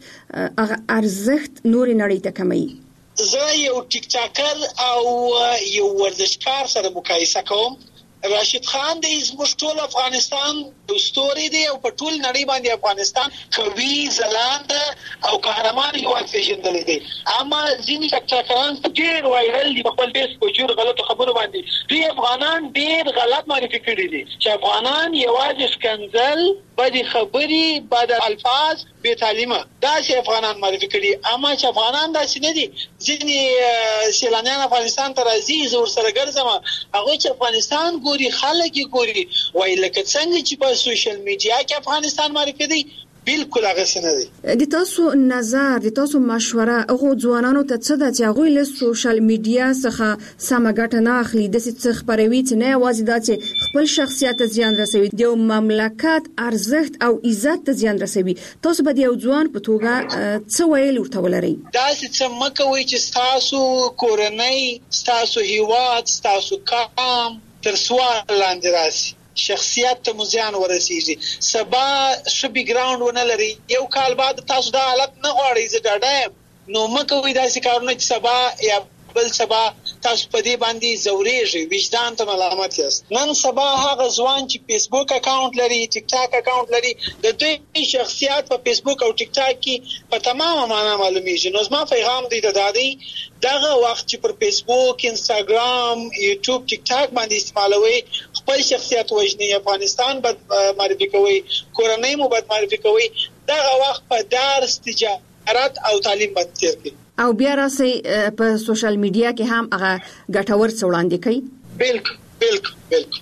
ارزښت نور نړۍ ته کموي؟
زه یو ټیک ټاکر او یو ورزشکار سره مقایسه کوم. راشد خان د زموږ ټول افغانستان دوستوري دی او په ټول نړۍ باندې افغانستان قوي ځلاند او قهرمان هیواد پیژندل دي، اما ځینې ټیک ټاکران ډېر وایرل دي په خپل فیس په جوړ غلطو خبرو باندې. دوی افغانان ډېر غلط معرفي کړي دي چې افغانان یوازې سکنځل، بدې خبرې، بد الفاظ، بې تعلیمه داسې افغانان معرفي کړي، اما چې افغانان داسې نه دي. ځینې سیلانیان افغانستان ته راځي، زه ورسره ګرځم، هغوی چې افغانستان ګوري خلک یې ګوري وایي لکه څنګه چې په سوشل میډیا کې افغانستان معرفي دی، بالکل هغه څه نه دی.
د تاسو نظر، د تاسو مشوره هغه ځوانانو ته څه ده چې هغوی له سوشل میډیا څخه سمه ګټه نه اخلي، داسې څه خپروي چې نه یوازې دا چې خپل شخصیت ته زیان رسوي، د یو مملکت ارزښت او عزت ته زیان رسوي؟ تاسو به د یو ځوان په توګه څه ویل ورته ولرئ؟
داسې څه مه کوئ چې ستاسو کورنۍ، ستاسو هیواد، ستاسو قام تر سوال لاندې راسي، شخصیت ته مزیان ورسیږي، سبا ښه بیک ګراوند ونه لري، یو کال بعد تاسو دا حالت نه غواړئ، زه ډاډه یم، نو مه کوئ داسې کارونه چې سبا یا بل سبا تاسو په دې باندې زورېږئ، وجدان ته ملامت یاست. نن سبا هغه ځوان چې فیسبوک اکاونټ لري، ټیک ټاک اکاونټ لري، د دوی شخصیت په فیسبوک او ټیک ټاک کې په تمامه معنا معلومیږي. نو زما پیغام دی د دادی دغه وخت چې پر فیسبوک، انستګرام، یوټیوب، ټیک ټاک باندې استعمالوي، خپل شخصیت وژني، افغانستان بد معرفي کوي، کورنۍ مو بد معرفي کوي، دغه وخت په درس، تجارت او تعلیم باندې تیر کړي.
او بیا راسي په سوشل میډیا کې هم هغه ګټور څه وړاندې کوي.
بالکل بالکل بالکل.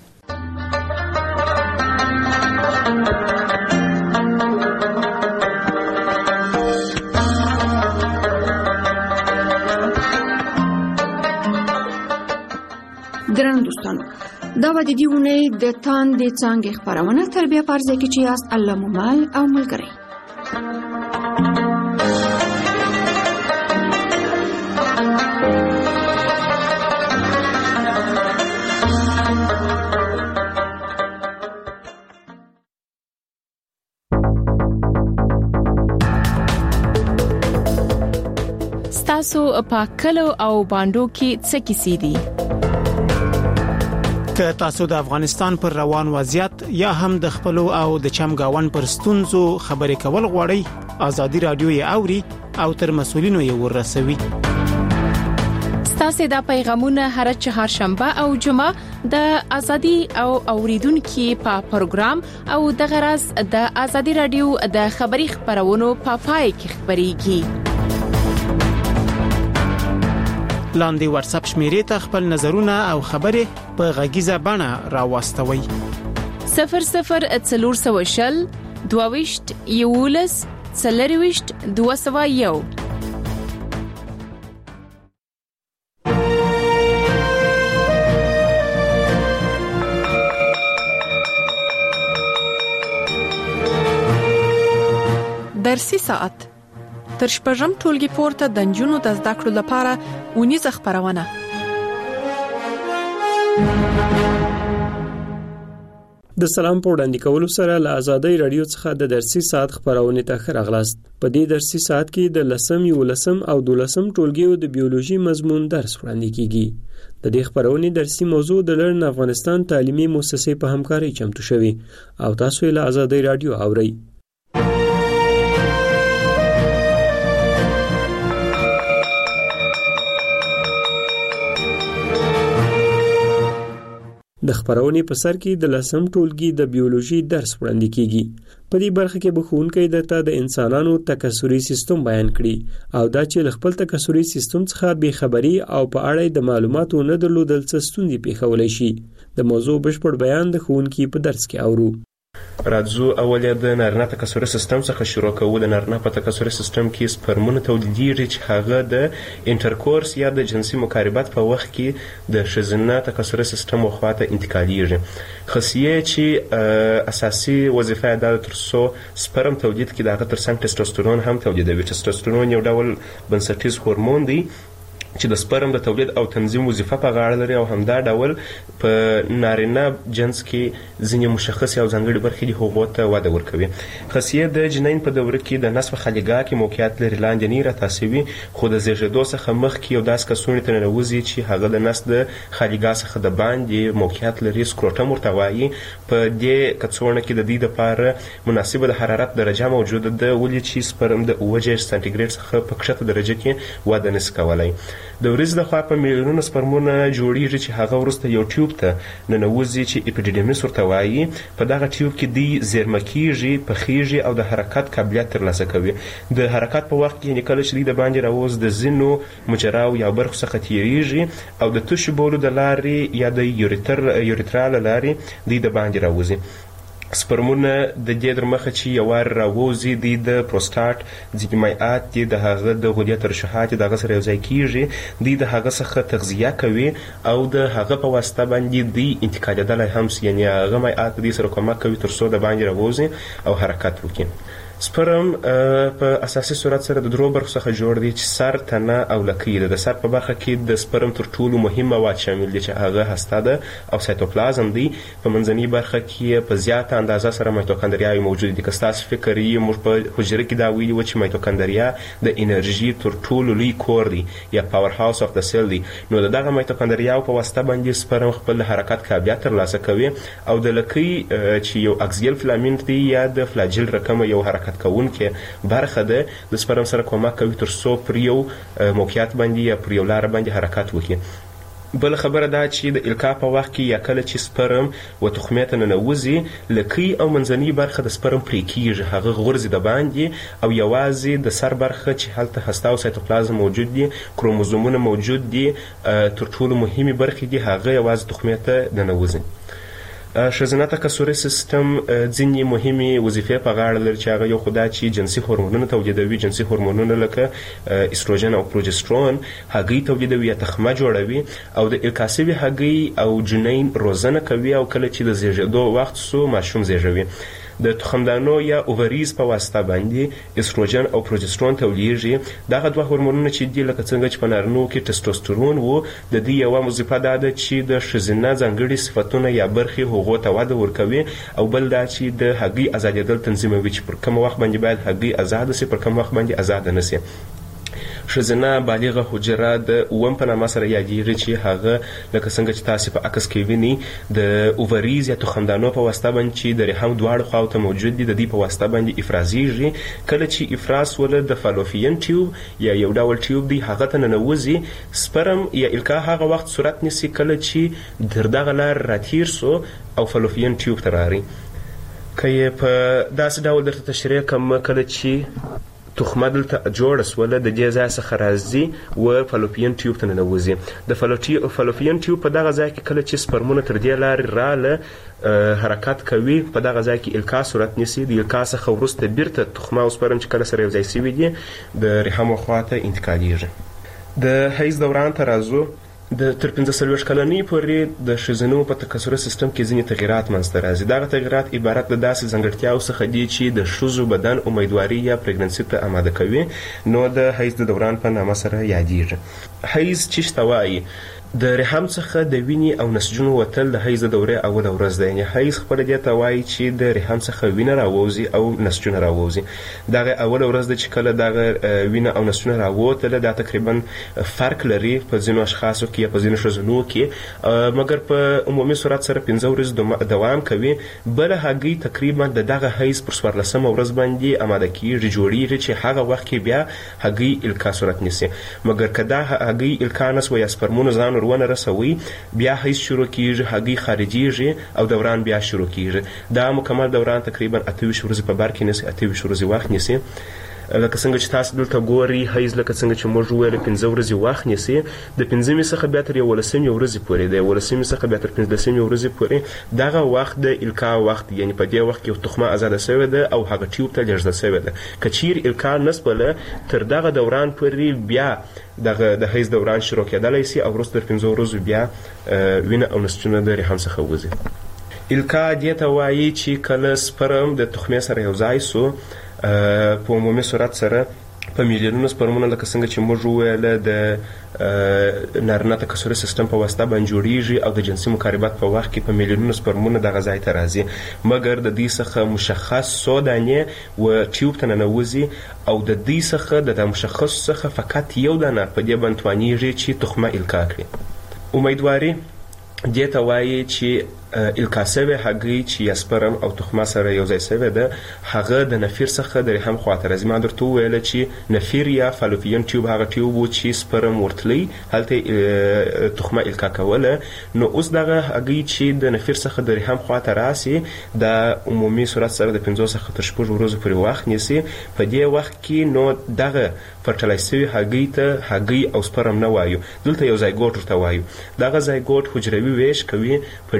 ګران دوستانو، دا و د دې ونې د تاندې څانګې خبرونه تر بیا پرځای کې چې یاست الله مومال او ملګری.
ستاسو په کلو او باندو کې څه کیسې دي؟
که تاسو د افغانستان پر روان وضعیت یا هم د خپل او د چمګاون پر ستونزو خبرې کول غواړئ، ازادي رادیو یې اوري او تر مسولینو یې ورسوي.
ستاسو د پیغامونه هر چهارشنبه او جمعه د ازادي او اوریدونکو په پروګرام او د غرض د ازادي رادیو د خبري خبرونو په پای کې خبريږي.
لاندې واتس اپ شمیرې ته خپل نظرونه او خبرې په غږیزه بڼه راوستوي.
صفر صفر څلور سوه شل دوه یولس څلرويشت دوه سوه یو.
درسي ساعت تر شپږم ټولګي پورته د نجونو د زده کړو لپاره ونیزه خبرونه.
د سلام په وړاندې کولو سره له ازادي رادیو څخه د درسي ساعت خبرونه ته خراغلاست. په دې درسي ساعت کې د لسم، یولسم او دولسم ټولګیو د بیولوژي مضمون درس وړاندې کیږي. د دې خبرونه درسي موضوع د لرن افغانستان تعلیمي مؤسسې په همکارۍ چمتو شوی او تاسو یې له ازادي رادیو اورئ. د خبرونې په سر کې د لسم ټولګي د بیولوژي درس وړاندې کیږي. په دې برخه کې به ښوونکی درته د انسانانو تکثري سیستم بیان کړي او دا چې خپل تکثري سیستم څخه بې خبري او په اړه د معلوماتو نه درلودل څه ستونزې پیښولای شي. د موضوع بشپړ بیان د ښوونکي په درس کې اورو.
راځو اول د نارینه تکثري سیستم څخه شروع کوو. د نارینه په تکثري سیستم کې سپرمونه تولیدېږي چې هغه د انټرکورس یا د جنسي مقاربت په وخت کې د ښځینه تکثري سیستم خواته انتقالېږي. خصیه چې اساسي وظیفه ده تر څو سپرم تولید کړي، دغه ترڅنګ ټسټوسترون هم تولیدوي. ټسټوسترون یو ډول بنسټیز هورمون دی چې د سپرم د تولید او تنظیم وظیفه په غاړه لري او همدا ډول په نارینه جنس کې ځینې مشخص او ځانګړي برخې دي هغو ته وده ورکوي. خصیه د جنین په دوره کې د نصف خلیګا کې موقعیت لري، لاندې نه راتاسوي خو د زیږېدو څخه مخکې یو داسې کڅوړې ته ننوځي چې هغه د نس د خلیګا څخه د باندې موقعیت لري، سکروټم ورته وایي. په دې کڅوړه کې د دې لپاره مناسبه د حرارت درجه موجوده ده، ولې چې سپرم د اوه جیر سانتیګریډ څخه په کښته درجه کې وده نشي کولی. د ورځې د خوا په میلیونونو سپرمونه جوړیږي چې هغه وروسته یو ټیوب ته ننوځي چې اپیډیډیمس ورته وایي. په دغه ټیوب کې دوی زیرمه کیږي، پخیږي او د حرکت قابلیت ترلاسه کوي. د حرکت په وخت کې کله چې دوی د باندې راووز د ځینو مجراو یا برخو څخه تیریږي او د تشو بولو د لارې یا د یوریتر یوریترا له لارې دوی د باندې راوځي. سپرمونه د دې در مخه چې یو وار راووځي دوی د پروستاټ ځینې مایعات دي د هغه د غدې ترشحات د هغه سره یوځای کیږي، دوی د هغه څخه تغذیه کوي او د هغه په واسطه باندې دوی انتقالېدلی هم سي، یعنې هغه مایعات دوی سره کومک کوي تر څو د باندې راووځي او حرکت وکړي. سپرم په اساسي صورت سره د درو برخو څخه جوړ دی چې سر، تنه او لکۍ ده. د سر په برخه کې د سپرم تر ټولو مهم مواد شامل دي چې هغه هسته ده او سایتوپلازم دی. په منځنۍ برخه کې په زیاته اندازه سره مایتوکاندریاوې موجود دي. که ستاسو فکر یې موږ په حجره کې دا ویلي وو چې مایتوکاندریا د انرژي تر ټولو لوی کور دی یا پاور هاوس اف د سیل دی، نو د دغه مایتوکاندریاو په واسطه باندې سپرم خپل حرکت قابلیت ترلاسه کوي او د لکۍ چې یو اکسیل فلامنټ دی یا د فلاجل رقم یو حرکت کوونکې برخه ده د سپرم سره کومک کوي تر څو پر یو موقعیت باندې یا پر یو لاره باندې حرکت وکړي. بل خبره دا چې د القا په وخت کې یا کله چې سپرم و تخمې ته ننوځي، لکۍ او منځنۍ برخه د سپرم پرې کیږي، هغه غورځي د باندې او یوازې د سر برخه چې هلته هسته او سایتوپلازم موجود دي، کروموزومونه موجود دي، تر ټولو مهمې برخې دي، هغه یوازې تخمې ته ننوځي. ښځینه تکثري سیستم ځینې مهمې وظیفې په غاړه لري چې هغه یو خو دا چې جنسي هورمونونه تولیدوي. جنسي هورمونونه لکه استروجن او پروجسترون هګۍ تولیدوي یا تخمه جوړوي او د القا سوي هګۍ او جنین روزنه کوي او کله چې د زیږېدو وخت سو ماشوم زیږوي. د تخمدانو یا اووریز په واسطه باندې استروجن او پروجسترون تولیږي. دغه دوه هورمونونه چې دي لکه څنګه چې په نارینو کې ټسټوسترون و، د دې یوه وظیفه دا ده چې د ښځینه ځانګړي صفتونه یا برخې هغو ته وده ورکوي او بل دا چې د هګۍ ازادېدل تنظیموي چې پر کوم وخت باندې باید هګۍ ازاده سي، پر کوم وخت باندې ازاده نه سي. ښځینه بالغه حجره د اووم په نامه سره یادېږي چې هغه لکه څنګه چې تاسې په عکس کې وینئ د اووریز یا تخمدانو په واسطه باندې چې د رحم دواړو خواو ته موجود دي، د دې په واسطه باندې افرازیږي. کله چې افراز وله د فالوپین ټیوب یا یو ډول ټیوب دی هغه ته ننوځي، سپرم یا القا هغه وخت صورت نیسي کله چې تر دغه لار راتیر سو او فالوپین ټیوب ته راغی. که یې په داسې ډول درته تشریح کړم، کله چې تخمه دلته جوړه سوله د دې ځای څخه راځي و فالوپین ټیوب ته ننوځي. د فالوپین ټیوب په دغه ځای کې کله چې سپرمونه تر دې لارې راله حرکت کوي، په دغه ځای کې القا صورت نیسي. د القا څخه وروسته بیرته تخمه او سپرم چې کله سره یو ځای سوي دي د رحم خواته انتقالیږي. د حیض دوران ته راځو. د تر پنځه څلوېښت کلنۍ پورې د ښځینو په تکثري سیستم کې ځینې تغیرات منځته راځي. دغه تغیرات عبارت د داسې ځانګړتیاو څخه دي چې د ښځو بدن امیدواري یا پریګننسي ته آماده کوي، نو د حیض د دوران په نامه سره یادېږي. حیض چی ته وایي؟ د رحم څخه د وینې او نسجونو وتل د حیض د دورې اوله ورځ ده. یعنې حیض خپله دې ته وایي چې د رحم څخه وینه راووځي او نسجونه راووځي. دغه اوله ورځ ده چې کله دغه وینه او نسجونه راووتله. دا تقریبا فرق لري په ځینو اشخاصو کې یا په ځینو ښځینو کې، مګر په عمومي صورت سره پنځه ورځې دوام کوي. بله هګۍ تقریبا د دغه حیض پر څوارلسمه ورځ باندې آماده کېږي، جوړېږي چې هغه وخت کې بیا هګۍ القا صورت نیسي. مګر که دا هګۍ القا نه سوه یا سپرمونه ځان ونه رسوي، بیا حیض شروع کیږي، هګۍ خارجیږي او دوران بیا شروع کیږي. دا مکمل دوران تقریبا اته ویشت ورځې په بر کې نیسي، اته ویشت ورځې وخت نیسي. لکه څنګه چې تاسو دلته ګورئ، حیض لکه څنګه چې موږ وویل پنځه ورځې وخت نیسي. د پنځمې څخه بیا تر یولسمې ورځې پورې، د یولسمې څخه بیا تر پنځلسمې ورځې پورې دغه وخت د القا وخت، یعنې په دې وخت کې تخمه ازاده سوې ده او هغه ټیوب ته لېږدول سوې ده. که چیرې القا نسبله تر دغه دوران پورې بیا دغه د حیض دوران شروع کېدلی سي او وروسته تر پنځو ورځو بیا وینه او نسجونه د رحم څخه وځي. القا دې ته وایي چې کله سپرم د تخمې سره یو ځای سو، په عمومي صورت سره په میلیونونو سپرمونه لکه څنګه چې موږ وویله د نارینه تکثري سیستم په واسطه باندې جوړیږي او د جنسي مقاربت په وخت کې په میلیونونو سپرمونه دغه ځای ته راځي. مګر د دې څخه مشخص څو دانې و ټیوب ته ننوځي او د دې څخه د مشخص څخه فقط یو دانه په دې باندې توانیږي چې تخمه القا کړي. امیدواري دې ته وایي چې القا سوې هګۍ چې یا سپرم او تخمه سره یو ځای سوې ده، هغه د نفیر څخه د رحم خواته راځي. ما درته وویله چې نفیر یا فالوپین ټیوب هغه ټیوب و چې سپرم ورتلی، هلته تخمه القا کوله. نو اوس دغه هګۍ چې د نفیر څخه د رحم خواته راسي، د عمومي صورت سره د پنځو څخه تر شپږو ورځو پورې وخت نیسي. په دې وخت کې نو دغه فرټلایز سوي هګۍ ته هګۍ او سپرم نه وایو، دلته یو زایګوټ ورته وایو. دغه زایګوټ حجروي ویش کوي په ډیرو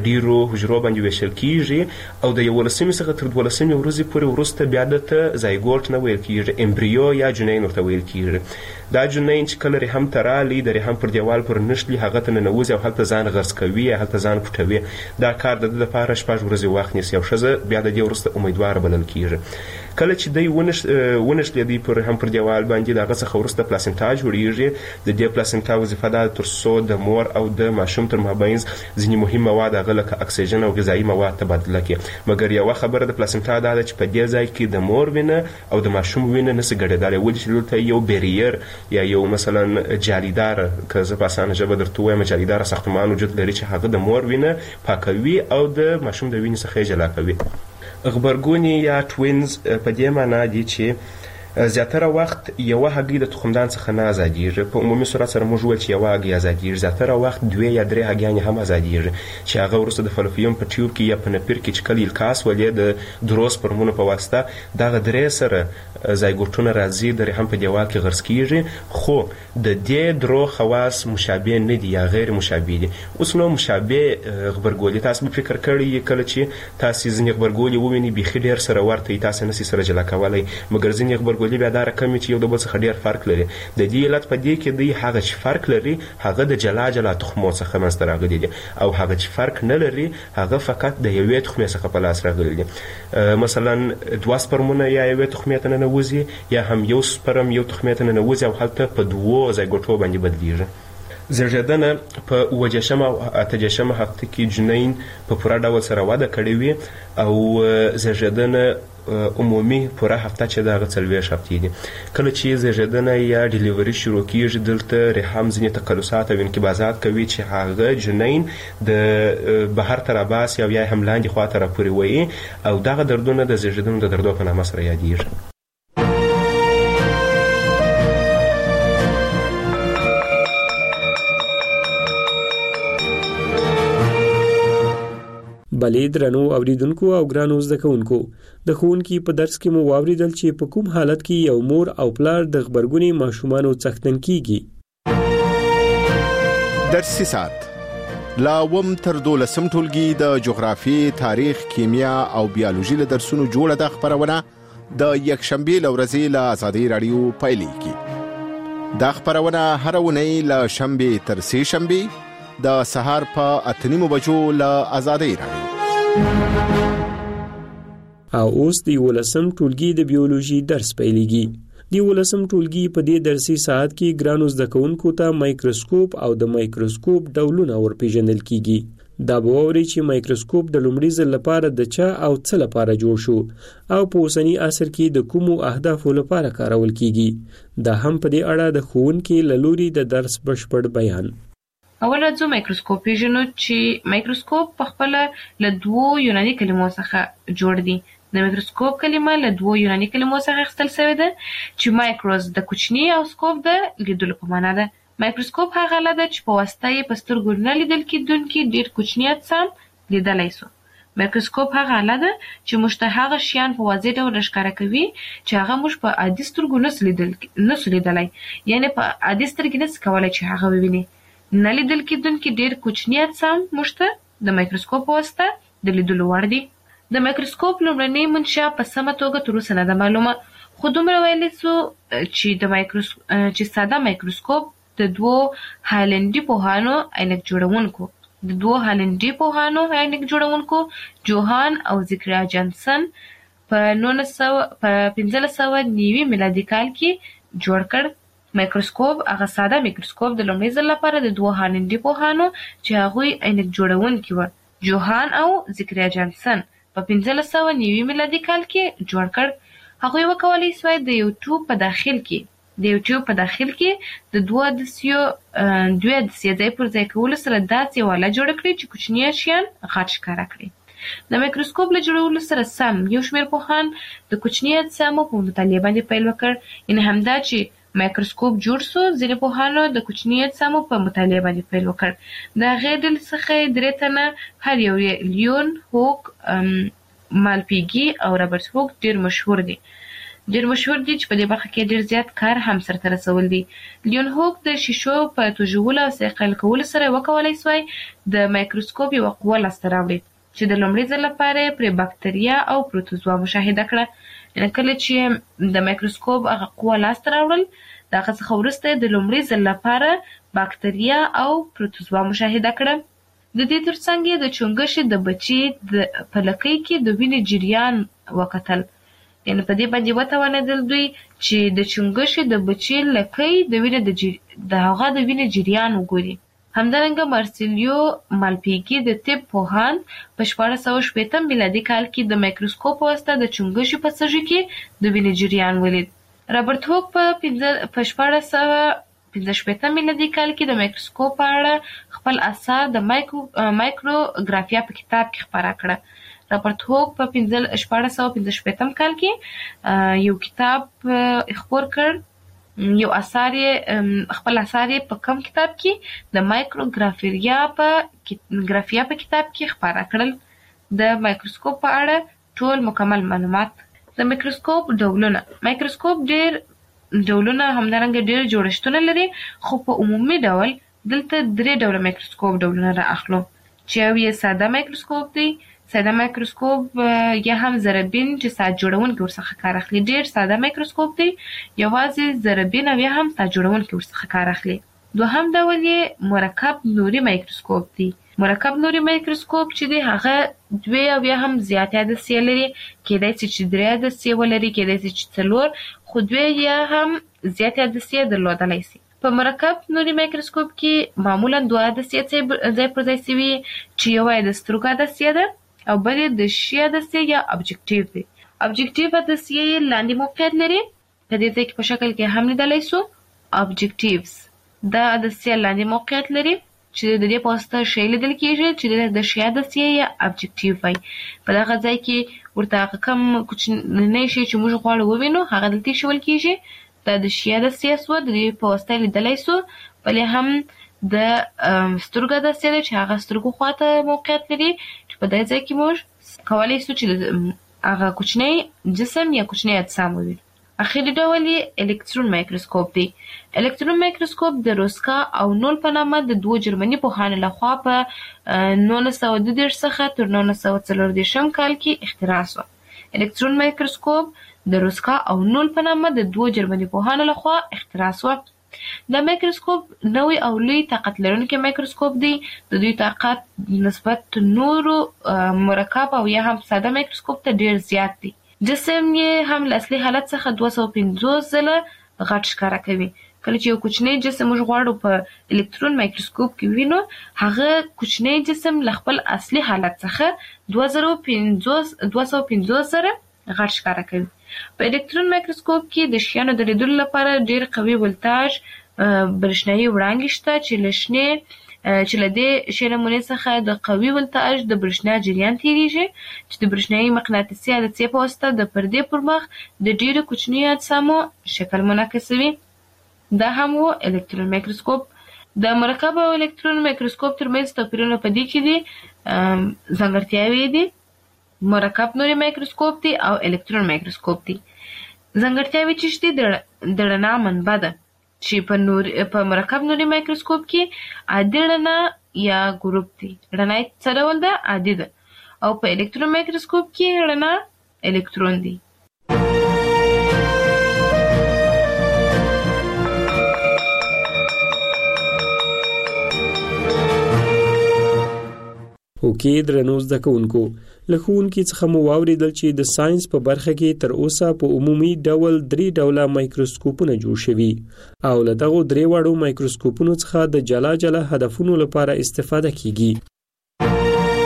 حجرو باندې ویشل کیږي او د یولسمې څخه تر دولسمې ورځې پورې وروسته بیا دته زایګوټ نه ویل کیږي، امبریو یا جنین ورته ویل کیږي. دا جنین چې کله رحم ته رالي د رحم پر دیوال پر نښلي هغه ته ننوځي او هلته ځان غرس کوي، هلته ځان پټوي. دا کار د ده لپاره شپږ ورځې وخت نیسي او ښځه بیا د دې وروسته امیدواره بلل کیږي. کله چې دی ونښلېدی پر رحم پر دیوال باندې د هغه څخه وروسته پلاسنټا جوړیږي. د دې پلاسنټا وظیفه دا تر څو د مور او د ماشوم تر مابینځ ځینې مهم مواد هغه لکه اکسیجن او غذایي مواد تبادله کړي. مګر یوه خبره د پلاسنټا دا ده چې په دې ځای کې د مور وینه او د ماشوم وینه نسي ګډېدلی، ولې چې دلته یو بیریر یا یو مثلا جالیدار، که زه په اسانه ژبه درته ووایم جالیداره ساختمان وجود لري چې هغه د مور وینه پاکوي او د ماشوم د وینې څخه یې جلا کوي. غبرګونې یا ټوینز په دې معنا دي چې زیاتره وخت یوه هګۍ د تخمدان څخه نه ازادیږي. په عمومي صورت سره موږ وویل چې یوه هګۍ ازادیږي، زیاتره وخت دوې یا درې هګیانې هم ازادیږي چې هغه وروسته د فلوپیم په ټیوب کې یا په نپیر کې چې کله الکاس ولې د درو سپرمونو په واسطه دغه درې سره زایګوټونه راځي د رحم په دیوال کې غرس کیږي. خو د دې درو خواص مشابه نه دي یا غیر مشابه دي. اوس نو مشابه غبرګولي تاسو به فکر کړی کله چې تاسو ځینې غبرګولي وویني بیخي ډېر سره ورته تاسو نسي سره جلا کولی، مګر ځینې غبرګولي بیا دا رقم چې یو د بل څخه ډېر فرق لري. د دې علت په دې کې دی هغه چې فرق لري هغه د جلا جلا تخمو څخه منځته راغلي دي او هغه چې فرق نه لري هغه فقط د یوې تخمې څخه په لاس راغلي دي. مثلا دوه سپرمونه یا یوې تخمې ته ننوځي یا هم یو سپرم یو تخمې ته ننوځي او هلته په دوو زایګوټو باندې بدلیږي. زیږېدنه په اووه دېرشمه او اته دېرشمه هفته کې جنین په پوره ډول سره وده کړې وي او زیږېدنه عمومي پوره هفته چې د هغه څلوېښت هفتې دي. کله چې زیږېدنه یا ډیلیوري شروع کیږي دلته رحم ځینې تقلصات او انقباضات کوي چې هغه جنین د بهر ته راباسي او یا هم لاندې خوا ته راپورې وهي او دغه دردونه د زیږېدنو د دردو په نامه سره یادیږي.
بلې درنو اوریدونکو او ګرانو زده کوونکو، د ښوونکي په درس کې مو واوریدل چې په کوم حالت کې یو مور او پلار د غبرګونې ماشومانو څښتن کیږي.
درسي ساعت لا اووم تر دولسم ټولګي د جغرافیې، تاریخ، کیمیا او بیولوژي له درسونو جوړه ده خپرونه د یکشنبې له ورځې له ازادي راډیو پیلېږي. دا خپرونه هره اونۍ له شنبې تر سې شنبې د سهار په اته نیمو بجو له ازادي راډیو.
او اوس د یولسم ټولګي د بیولوژي درس پیلېږي. د یولسم ټولګي په دې درسي ساعت کې ګرانو زده کوونکو ته مایکروسکوپ او د مایکروسکوپ ډولونه ورپېژندل کیږي. دا به واورئ چې مایکروسکوپ د لومړي ځل لپاره د چا او څه لپاره جوړ شو او په اوسني عصر کې د کومو اهدافو لپاره کارول کیږي. دا هم په دې اړه د ښوونکي له لوري د درس بشپړ بیان.
اول راځو مایکروسکوپ پیژنو چې مایکروسکوپ په خپل له دوو یوناني کلمو څخه جوړ دي. د مایکروسکوپ کلمه له دوو یوناني کلمو څخه اخیستل شوې ده چې مایکروس د کوچني او سکوپ د لیدلو په معنا ده. مایکروسکوپ هغه آله ده چې په واسطه یې په سترګو نه لیدل کېدونکي ډېر کوچني اجسام لیدلی سو. مایکروسکوپ هغه آله ده چې موږ ته هغه شیان په واضح ډول ښکاره کوي چې هغه موږ په عادي سترګو نسو لیدل نسو لیدلی، یعنې په عادي سترګې نسي کولی چې هغه وویني. نه لیدل کېدونکي ډېر کوچني اجسام موږ ته د مایکروسکوپ په واسطه د لیدلو وړ دي. د مایکروسکوپ لومړنۍ منشا په سمه توګه تر اوسه نه ده معلومه، خو دومره ویلی سو چې د مایکروسکوپ چې ساده مایکروسکوپ د دوو هالنډي پوهانو عینک جوړونکو د دوو هالنډي پوهانو عینک جوړونکو جوهان او زکریا جانسن په نولس سوه په پنځلس سوه نوي میلادي کال کې جوړ کړ. مایکروسکوپ هغه ساده مایکروسکوپ د لومړي ځل لپاره د دوو هالنډي پوهانو چې هغوی عینک جوړونکي وو جوهان او زکریا جانسن په پنځلس سوه نوي میلادي کال کې جوړ کړ. هغوی وکولی سوای د یو ټوب په داخل کې د یو ټوب په داخل کې د دوه عدسیو دوه عدسیې ځای پر ځای کولو سره داسې یوه آله جوړه کړي چې کوچني شیان غټ ښکاره کړي. د مایکروسکوپ له جوړولو سره سم یو شمېر پوهان د کوچني اجسامو په مطالعې باندې پیل وکړ. یعنې همدا چې مایکروسکوپ جوړ سو ځینې پوهانو د کوچني اجسامو په مطالعې باندې پیل وکړ. د هغې ډلې څخه درې تنه هر یو یې لیون هوک، مالپیګي او رابرټ هوک ډېر مشهور دي ډېر مشهور دي چې په دې برخه کې ډېر زیات کار هم سرته رسول دي. لیون هوک د شیشو په توژولو او صیقل کولو سره وکولی سوای د مایکروسکوپ یوه قوه لاسته راوړي. چې د لومړي ځل لپاره پر بکټریا او پروتوزوا مشاهده کړه. یعنې کله چې د مایکروسکوپ هغه قوه لاسته راوړل د هغه څخه وروسته د لومړي ځل لپاره بکټریا او پروتوزوا مشاهده کړه. د دې ترڅنګ د چونګښې د بچي د پلکۍ کې د وینې جریان وکتل. یعنې په دې باندې وتوانېدل دوی چې د چونګښې د بچي لکۍ د وینې د جری... د هغه د وینې جریان وګوري. همدارنګه مارسیلیو مالپیګي د طب پوهاند په شپاړس سوه شپېته میلادي کال کې د مایکروسکوپ په واسطه د چونګښې په سږي کې د وینې جریان ولید. رابرټ هوک په شپاړس سوه پنځه شپېته میلادي کال کې د مایکروسکوپ په اړه خپل اثار د مایکرو مایکروګرافیا په کتاب کې خپاره کړه. رابرټ هوک په شپاړس سوه پنځه شپېتم کال کې یو کتاب خپور کړ. یو اثار خپل اثار په کم کتاب کې د مایکروګرافیا په ګرافیا په کتاب کې خپاره کړل. د مایکروسکوپ په اړه ټول مکمل معلومات. د مایکروسکوپ ډولونه. مایکروسکوپ ډېر ډولونه همدارنګه ډېر جوړښتونه لري، خو په عمومي ډول دلته درې ډوله مایکروسکوپ ډولونه را اخلو چې یو یې ساده مایکروسکوپ دی. ساده مایکروسکوپ یا هم ذرهبین چې ساعت جوړونکي ورڅخه کار اخلي. ډېر ساده مایکروسکوپ دی، یوازې ذرهبین او یا هم ساعت جوړونکي ورڅخه کار اخلي. دوهم ډول یې مرکب نوري مایکروسکوپ دی. مرکب نوري مایکروسکوپ چې دی هغه دوه او یا هم زیاتې عدسیې لري، کېدای شي چې درې عدسیې ولري، کېدای شي چې څلور، خو دوه یا هم زیاتې عدسیې درلودلی شي. په مرکب نوري مایکروسکوپ کې معمولا دوه عدسیې ځای پر ځای شوي چې یوه یې د سترګو عدسیه ده او بل یې د شي عدسیې یا ابجکټیو دی. ابجکټیو عدسیې یې لاندې موقعیت لري، په دې ځای کې په شکل کې هم لیدلی سو. ابجکټیوز دا عدسیه لاندې موقعیت لري چې د دې په واسطه شی لیدل کېږي چې د شي عدسیې یا ابجکټیو وایي. په دغه ځای کې ورته هغه کم کوچنی شی چې موږ غواړو ووینو هغه دلته ایښودل کېږي. دا د شي عدسیه سوه، د دې په واسطه لیدلی سو. بلې هم د سترګو عدسیه ده چې هغه سترګو خواته موقعیت لري، چې په دې ځای کې موږ کولی سو چې هغه کوچنی جسم یا کوچنی اجسام ووینو. اخري ډول یې الکترون مایکروسکوپ دی. الکترون مایکروسکوپ د روسکا او نول په نامه د دوو جرمني پوهانو لخوا په نولس سوه دوه دېرش څخه تر نولس سوه څلور دېرشم کال کې اختراع سوه. الکترون مایکروسکوپ د روسکا او نول په نامه د دوو جرمني پوهانو لخوا اختراع سوه. دا مایکروسکوپ نوی او لوی طاقت لرونکی مایکروسکوپ دی. د دوی طاقت نسبت نورو مرکب او یا هم ساده مایکروسکوپ ته ډیر زیات دی. جسم یې هم له اصلي حالت څخه دوه سوه پنځوس ځله غټ ښکاره کوي. کله چې یو کوچنی جسم موږ غواړو په الکترون مایکروسکوپ کې وینو، هغه کوچنی جسم له خپل اصلي حالت څخه دوه سوه پنځوس ځله غټ ښکاره کوي. په الکترون مایکروسکوپ کې د شیانو د لیدلو لپاره ډیر قوي ولتاژ برېښنايي وړانګې شته چې له شنې چې له دې شی نمونې څخه د قوي ولتاژ د برېښنا جریان تېرېږي چې د برېښنايي مقناطیسي عدسیې په واسطه د پردې پر مخ د ډیرو کوچنیو اجسامو شکل منعکسوي. دا هم و الکترون مایکروسکوپ. د مرکب او الکترون مایکروسکوپ ترمنځ توپیرونه په دې کې دي. ځانګړتیاوې دي. مرکب نوري مایکروسکوپ دی او الکترون مایکروسکوپ دی. ځانګړتیاوې چې دي د رڼا منبع ده چې په نور په مرکب نوري مایکروسکوپ کې عادي رڼا یا ګروپ دی. رڼا څه ډول ده؟ عادي ده. او په الکترون مایکروسکوپ کې رڼا الکترون دی.
اوکې درنو زده کوونکو، له ښوونکي څخه مو واورېدل چې د ساينس په برخه کې تر اوسه په عمومي ډول درې ډوله مایکروسکوپونه جوړ شوي او له دغو درې واړو مایکروسکوپونو څخه د جلا جلا هدفونو لپاره استفاده کیږي.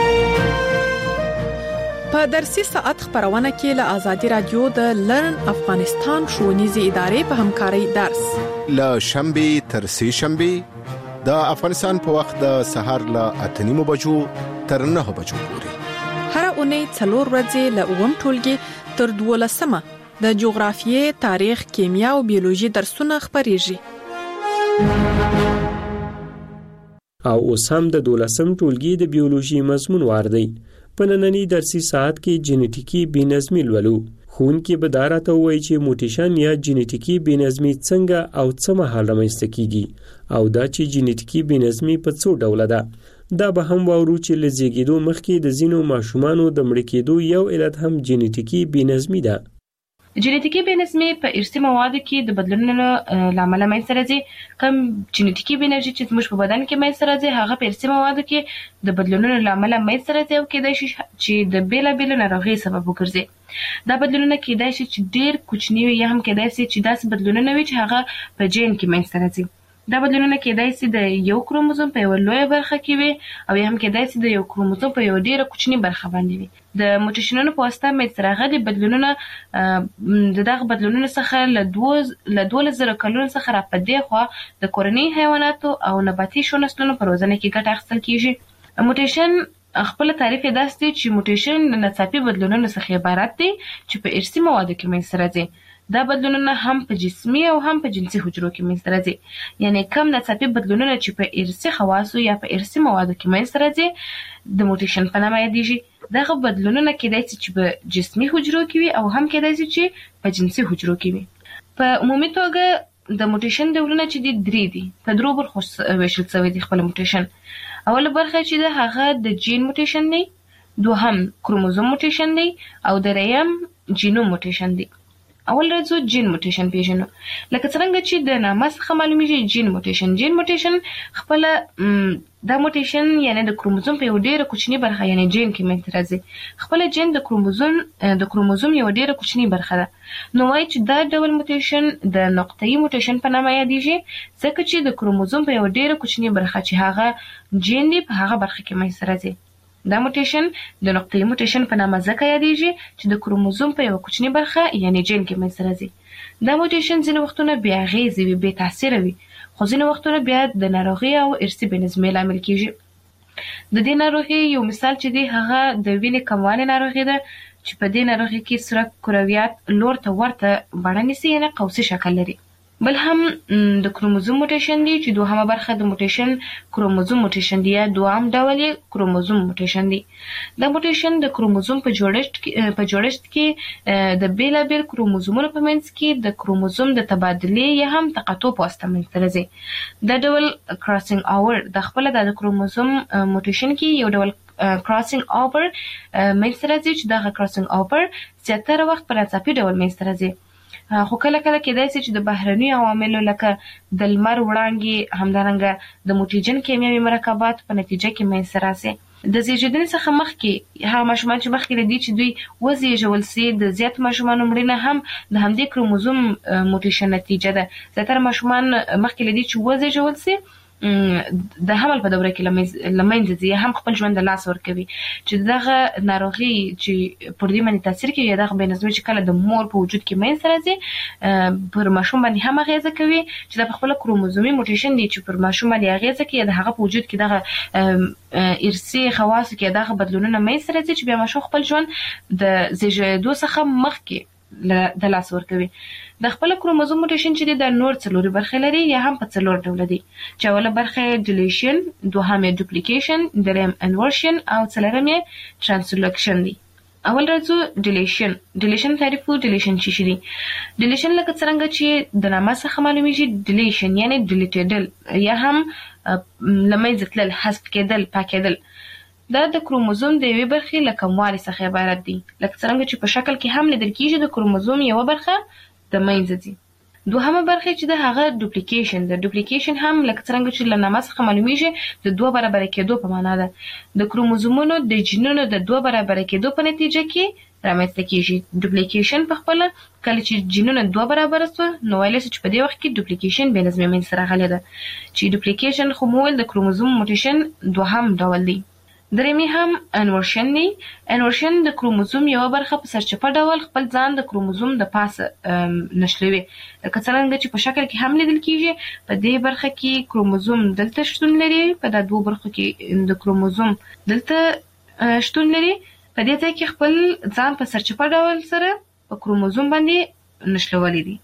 په درسي ساعت خبرونه کې له آزادي رادیو د لرن افغانستان ښوونیزې ادارې په همکارۍ درس
له شنبه تر سه شنبه د افغانستان په وخت د سهار له اته نیمو بجو تر نه بجو پورې.
هر اونۍ څلور ورځې له اووم ټولګي تر دولسمه د جغرافیې، تاریخ، کیمیا او بیولوژي درسونه خبريږي.
او اوس هم د دولسم ټولګي د بیولوژي مضمون واردی. په نننی درسي ساعت کې جینټیکی بېنظمي لولو. ښوونکي به دا راته ووایي چې موټیشن یا جینټیکی بېنظمي څنګه او څه مهال رامنځته کیږي او دا چې جینټیکی بېنظمي په څو ډوله ده. دا به هم واورو چې له زیږیدو مخکې د ځینو ماشومانو د مړه کېدو یو علت هم جینیټیکي بېنظمي ده.
جینیټیکي بېنظمي په ارثي موادو کې د بدلونونو لامل منځته راځي. کوم جینیټیکي بېنظمي چې زموږ په بدن کې منځته راځي هغه په ارثي موادو کې د بدلونونو لامل منځته راځي او کېدای شي چې د بیلابېلو ناروغیو سبب وګرځي. دا بدلونونه کېدای شي چې ډېر کوچني وي یا هم کېدای شي چې داسې بدلونونه وي چې هغه په جین کې منځته راځي. دا بدلونونه کېدای شي د یو کروموزوم په یو لویه برخه کې وي او یا هم کېدای شي د یو کروموزوم په یو ډېره کوچني برخه باندې وي. د موټیشنونو په واسطه منځته راغلي بدلونونه د دغه بدلونونو څخه له دوه له دولس زره کلونو څخه راپدې خوا د کورني حیواناتو او نباتي شو نسلونو په روزنه کې ګټه اخیستل کېږي. موټیشن خپل تعریف یې داسې دی چې موټیشن د ناڅاپي بدلونونو څخه عبارت دی چې په ارثي موادو کې منځته راځي. دا بدلونونه هم په جسمي او هم په جنسي حجرو کې منځته راځي. یعنی کم ناڅاپي بدلونونه چې په ارثي خواصو یا په ارثي موادو کې منځته راځي د موټیشن په نامه یادېږي. دغه بدلونونه کېدای شي چې په جسمي حجرو کې وي او هم کېدای شي چې په جنسي حجرو کې وي. په عمومي توګه د موټیشن ډولونه چې دي درې دي. په درو برخو ویشل شوی دی خپل موټیشن. اوله برخه چې ده هغه د جین موټیشن دی، دوهم کروموزوم موټیشن دی او دریم جینوم موټیشن دی. اول راځو جین موټیشن پیژنو. لکه څنګه چې د نامه څخه معلومیږي جین موټیشن جین موټیشن خپل دا موټیشن یعنی د کروموزوم په یو ډیره کوچنی برخه یعنی جین کې منځته راځي. خپل جین د کروموزوم د کروموزوم یو ډیره کوچنی برخه ده. نو وايي چې دا ډول موټیشن د نقطه‌ای موټیشن په نامه یادېږي ځکه چې د کروموزوم په یو ډیره کوچنی برخه چې هغه جین دی په هغه برخه کې منځته راځي. دا موټیشن د نقطه‌ای موټیشن په نامه ځکه یادېږي چې د کروموزوم په یو کوچنی برخه یعنی جین کې منځته راځي. دا موټیشن ځینې وختونه بې اغېزې وي، بې تاثیره وي، خو ځینې وختونه بیا د ناروغۍ او ارثي بېنظمۍ لامل کېږي. د دې ناروغۍ یو مثال چې دی هغه د وینې کموالي ناروغي ده چې په دې ناروغۍ کې سره کرویات لور ته ورته بڼه نیسي یعنې قوسي شکل لري. بل هم د کروموزوم موټیشن دی چې دوهمه برخه د موټیشن کروموزوم موټیشن دی یا دوام ډول یې کروموزوم موټیشن دی. دا موټیشن د کروموزوم په جوړښت کې په جوړښت کې د بیلابیل کروموزومونو په منځ کې د کروموزوم د تبادلې یا هم تقاطع په واسطه منځته راځي. دا ډول کراسینګ اوور د خپل د کروموزوم موټیشن کې یو ډول کراسینګ اوور منځته راځي چې دا کراسینګ اوور زیاتره وخت په ناڅاپي ډول منځته راځي. خو کله کله کېدای شي چې د بهرني عواملو لکه د لمر وړانګې همدارنګه د موټیجن کیمیاوي مرکبات په نتیجه کې منځته راسي. د زیږیدنې څخه مخکې هغه ماشومان چې مخکې له دې چې دوی وزېږول سي د زیات ماشومانو مړینه هم د همدې کروموزوم موټیشن نتیجه ده. زیاتره ماشومان مخکې له دې چې وزېږول سي د حمل په دوره کې لمنځه ځي هم خپل ژوند د لاس ورکوي چې دغه ناروغي چې پر دې باندې تاثیر کوي یا دغه بېنظمي چې کله د مور په وجود کې منځته راځي پر ماشوم باندې هم اغیزه کوي چې د خپل کروموزومي موټیشن دی چې پر ماشوم باندې اغیزه کوي د هغه په وجود کې دغه ارثي خواص کې دغه بدلونونه منځته راځي چې بیا ماشوم خپل ژوند د زیږیدو څخه مخکې د لاس ورکوي. د خپل کروموزوم موټیشن چې د نور څلوري برخې لري یا هم په څلور ډول دي چې اوله برخه ډیلیشن، دوهمه ډوپلیکیشن، دریم انورشن او څلورمه ترانسلوکشن دي. اول راځو ډیلیشن. ډیلیشن تعریف او ډیلیشن څه شي دي؟ ډیلیشن لکه څنګه چې د نامه څخه معلومیږي ډیلیشن یعنی ډیلیټیدل یا هم لمنځه تلل، حذف کېدل، پاکېدل. دا د کروموزوم د یوې برخې له کموالي څخه عبارت دي لکه څنګه چې په شکل کې هم لیدل کېږي د کروموزوم یوه برخه د منځه ځي. دوهمه برخه چې د هغه ډوپلیکیشن د ډوپلیکیشن هم لکه څنګه چې له نامه څخه معلومیږي د دوه برابره کېدو په معنا ده. د کروموزومونو د جینونو د دوه برابره کېدو په نتیجه کې رامنځته کېږي. ډوپلیکیشن په خپله کله چې جینونه دوه برابره سوه نو ویلی سو چې په دې وخت کې ډوپلیکیشن بېنظمي منځته راغلې ده چې ډوپلیکیشن خو مو ویل د کروموزوم موټیشن دوهم ډول دی. درېمې هم انورشن دی. انورشن د کروموزوم یوه برخه په سرچپه ډول خپل ځان د کروموزوم د پاسه نښلوي لکه څرنګه چې په شکل کې هم لیدل کېږي. په دې برخه کې کروموزوم دلته شتون لري، په دا دوه برخو کې د کروموزوم دلته شتون لري. په دې ځای کې خپل ځان په سرچپه ډول سره په کروموزوم باندې نښلولی دي.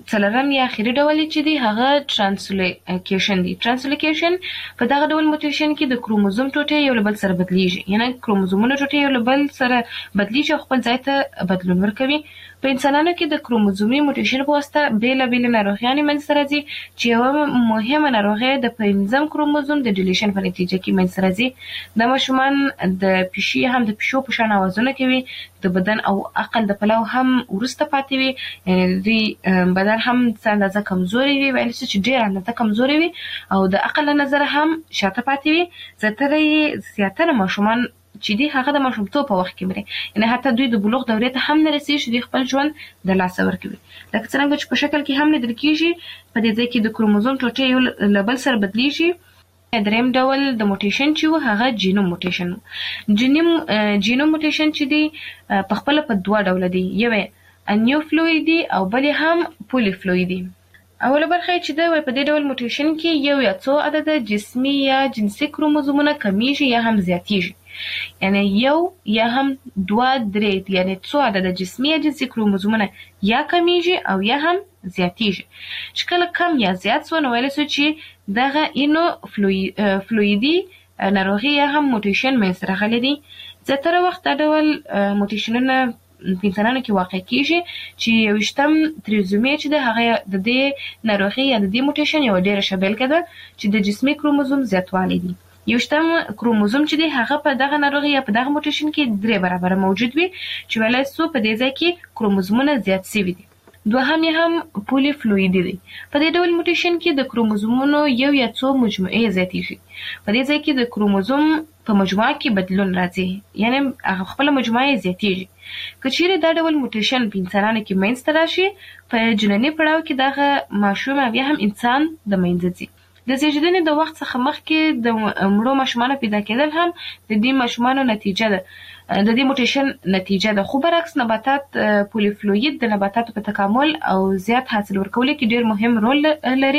څلورم یا اخیری ډول چې دی هغه ترانسلوکیشن دی. ترانسلوکیشن په دغه ډول موټیشن کې د کروموزوم ټوټې یو له بل سره بدلیږي، یعنی کروموزومونه ټوټې یو له بل سره بدلیږي او خپل ځای ته بدلون ورکوي. په انسانانو کې د کروموزومي موټیشن په واسطه بیلابېلې ناروغیانې منځته راځي چې یوه مهمه ناروغي د پنځم کروموزوم د ډیلیشن په نتیجه کې منځته راځي. د ماشومان د پیشي هم د پیشو په شان اوازونه کوي، د بدن او عقل د پلو هم ورسته پاتې وي، یعنی دوی بدن هم څه اندازه کمزوري وي، ویل چې ډېر اندازه کمزوري وي او د عقل له نظره هم شاته پاتې وي. زیاتره یې زیاتره ماشومان چې دی هغه د ماشومتوب په وخت کې مري، یعنی حتی دوی د بلوغ دورې ته هم نه رسېږي چې دوی خپل ژوند د لاسه ورکوي. لکه څرنګه چې په شکل کې هم لیدل کېږي، په دې ځای کې د کروموزوم ټوټې یو له بل سره بدلیږي. دریم ډول د موټیشن چې و هغه جینوم موټیشن و. جینوم جینوم موټیشن چې دی په خپل په دوه ډول دی، یو انیوفلویدي او بل هم پولیفلویدي. اوله برخه چې دا په دې ډول موټیشن کې یو یا څو عدد جسمي یا جنسي کروموزومونه کمیږي یا هم زیاتیږي، یعنی یو یا هم دوه درې یعنی څو عدد جسمي یا جنسي کروموزومونه یا کمیږي او یا هم زیاتیږي. چې کله کم یا زیات سو نو ویل سو چې دغه اینو فلویدي ناروغي یا هم موټیشن منځته راغلی دی. زیاتره وخت دا ډول موټیشنونه په انسانانو کې واقع کیږي چې یویشتم تریزومي چې د هغه د دې ناروغي یا د دې موټیشن یو ډېره ښه بیلګه ده چې د جسمي کروموزوم زیاتوالی دی. یوشتم کروموزوم چې دی هغه په دغه ناروغي یا په دغه موټیشن کې درې برابر موجود وي چې ویلای سو په دې ځای کې کروموزومونه زیات شوي دي. دوهم یې هم پولی فلویدي دی. په دې ډول موټیشن کې د کروموزومونو یو یا څو مجموعې زیاتېږي. په دې ځای کې د کروموزوم په مجموعه کې بدلون راځي، یعنی هغه خپل مجموعه زیاتېږي. که چیرې دا ډول موټیشن په انسانانو کې منځته راشي، په جنیني پړاو کې دغه ماشوم او یا هم انسان د منځه ځي. د زیږیدنې د وخت څخه مخکې د مړو ماشومانو پیدا کېدل هم د دې ماشومانو نتیجه ده، د دې موټیشن نتیجه ده. خو برعکس نباتات پولیفلوید د نباتاتو په تکامل او زیات حاصل ورکولو کې ډېر مهم رول لري.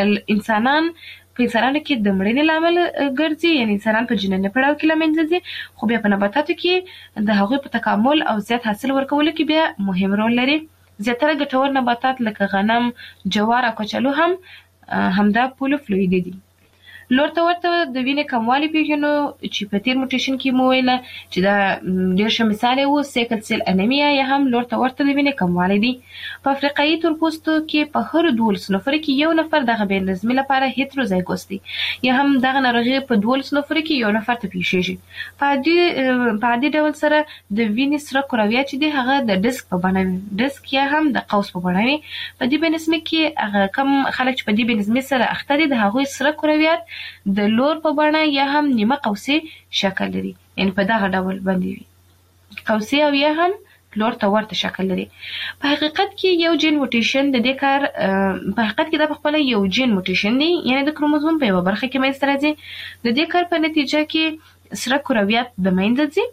انسانان په انسانانو کې د مړینې لامل ګرځي، یعنی انسانان په جنیني پړاو کې له منځه ځي، خو بیا په نباتاتو کې د هغوی په تکامل او زیات حاصل ورکولو کې بیا مهم رول لري. زیاتره ګټور نباتات لکه غنم، جوار او کچالو هم همدا پولیفلویدي دي. لور ته ورته د وینې کموالی پیژنو چې په تیر موټیشن کې مو ویله چې دا ډېر ښه مثال و، سیکل سیل انیمیا یا هم لور ته ورته د وینې کموالی دی. په افریقایي تورپوستو کې په هر دولس نفرو کې یو نفر دغه بې نظمي لپاره هیتروزایګوس دی، یا هم دغه ناروغي په دولس نفرو کې یو نفر ته پیښیږي. په عادي په عادي ډول سره د وینې سره کرویات چې دی هغه د ډسک په بڼه وي، ډسک یا هم د قوس په بڼه وي. په دې بې نظمي کې هغه کم خلک چې په دې بې نظمي سره اخته دي، د هغوی سره کرویات د لور په بڼه یا هم نیمه قوسي شکل لري، یعنی په دغه ډول باندې وي، قوسي او یا هم لور ته ورته شکل لري. په حقیقت کې یو جین موټیشن د دې کار په حقیقت کې دا په خپل یو جین موټیشن دی، یعنی د کروموزوم په یو برخه کې منځته راځي. د دې کار په نتیجه کې سره کرویات د منځه ځي،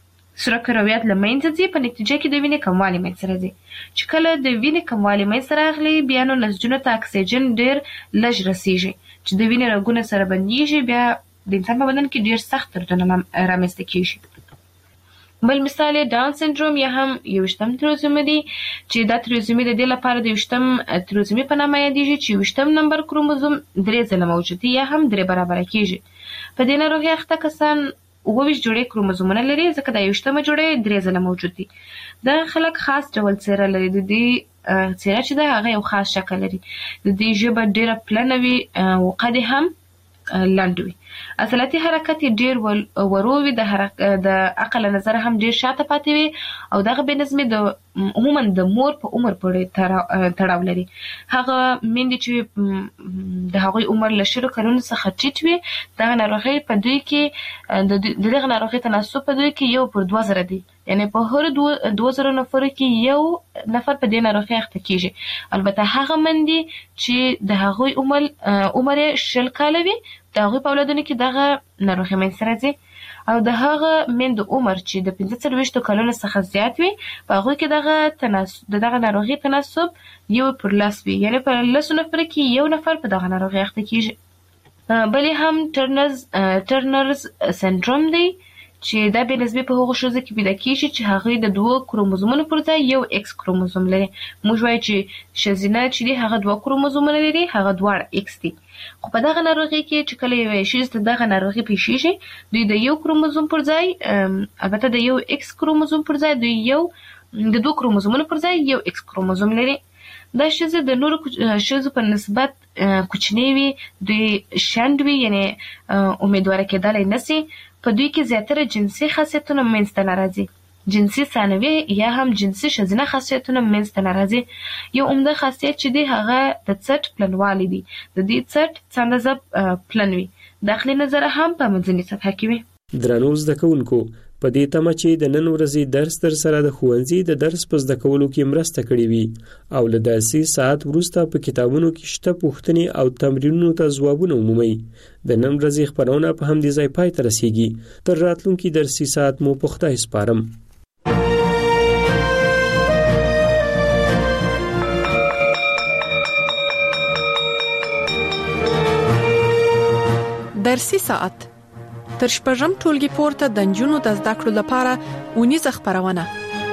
سره کرویات له منځه ځي، په نتیجه کې د وینې کموالی منځته راځي. چې کله د وینې کموالی منځته راغلی، بیا نو نسجونو ته اکسیجن ډېر لږ رسیږي چې د وینې رګونه سره بندیږي، بیا د انسان په بدن کې ډېر سخت دردونه رامنځته کېږي. بل مثال یې ډاون سنډروم یا هم یویشتم تریزومي دی، چې دا تریزومي د دې لپاره د یویشتم تریزومي په نامه یادېږي چې یویشتم نمبر کروموزوم درې ځله موجود دی یا هم درې برابره کېږي. په دې ناروغۍ اخته کسان اووه ویشت جوړې کروموزومونه لري، ځکه دا یویشتمه جوړې درې ځله موجود دي. دغه خلک خاص ډول څېره لري، د دې څېره چې ده هغه یو خاص شکل لري. د دې ژبه ډېره پلنه وي او قد یې هم لنډ وي. عضلاتي حرکت یې ډېر ورو وي، د عقل له نظره هم ډېر شاته پاتې وي، او دغه بې نظمي د عموما د مور په عمر پورې تړاو لري. هغه میندې چې د هغوی عمر له شلو کلونو څخه ټیټ وي، دغه ناروغۍ په دوی کې د دغه ناروغۍ تناسب په دوی کې یو پر دوه زره دی، یعنی په هر دوه زره نفرو کې یو نفر په دې ناروغۍ اخته کېږي. البته هغه میندې چې د هغوی عمر عمر یې شل کاله وي، د هغوی په اولادونو کې دغه ناروغي منځته راځي. او د هغه میندو عمر چې د پنځه څلوېښتو کلونو څخه زیات وي، په هغوی کې دغه تناسب د دغه ناروغي تناسب یو پر لس وي، یعنی په لسو نفرو کې یو نفر په دغه ناروغي اخته کېږي. بل هم ټرنرز ټرنرز سنډروم دی، چې دا به نسبت په هغه شوزه کې پیدا کیږي چې هغه د دوه کروموزومونو پر ځای یو ایکس کروموزوم لري. موږ وایو چې شزینه چې دی هغه دوه کروموزومونه لري، هغه دواړه ایکس دي. خو په دغه ناروغي کې چې کله یو شی ست دغه ناروغي پیښیږي دوی د یو کروموزوم پر ځای البته د یو ایکس کروموزوم پر ځای دوی یو د دوه کروموزومونو پر ځای یو ایکس کروموزوم لري. دا شی د نورو شیزو په نسبت کوچنی وي، دوی شاند وي، یعنی امیدوار کېدلای نشي. په دوی کې زیاتره جنسي خاصیتونه منځته ناراضي، جنسي ثانوي یا هم جنسي شزنه خاصیتونه منځته ناراضي. یو عمده خاصیت چې دی هغه د څټ پلنوالی دی، د دې څټ څنډه پلنوي، داخلي نظر هم په منځني سطح کې وي.
درنو زده کوونکو، په دې تمه چې د نن ورځې درس تر سره د ښوونځي د درس په زده کولو کې مرسته کړې وي او له درسي ساعت وروسته په کتابونو کې شته پوښتنې او تمرینونو ته ځوابونه ومومئ. د نن ورځې خپرونه په همدې ځای پای ته رسیږي. تر راتلونکي درسي ساعت مو په خدای سپارم.
درسي ساعت تر شپږم ټولګي پورته د نجونو د زده کړو لپاره اونیزه خپرونه.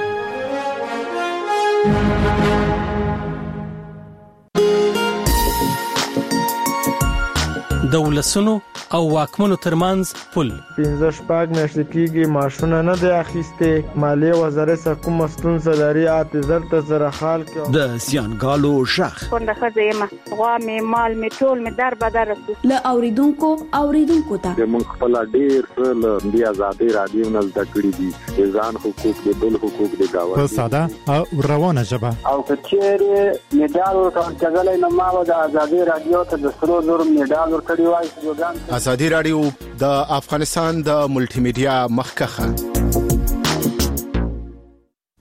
د ولسونو او واکمنو ترمنځ پل
پنځه شپږ میاشتې کېږي ماشونه نه دی اخیستې. مالیې وزارت څخه کومه ستونزه لري اته زر ته زره خال کې
د زیانګالو شخ
څنګه ښځه یم غوا مې مال مې ټول مې در بدر
له اوریدونکو اوریدونکو ته
موږ خپل ډیر څه د آزادۍ رادیو نه زده کړی دي، ځان حقوق دي، بل حقوق دي گاوه
په ساده او روانه ژبه.
او کچېره میډال ورکړل نو ما د آزادۍ رادیو ته د سرو زر میډال ورکړی وای.
آزادۍ رادیو د افغانستان د ملټي میډیا مخکخه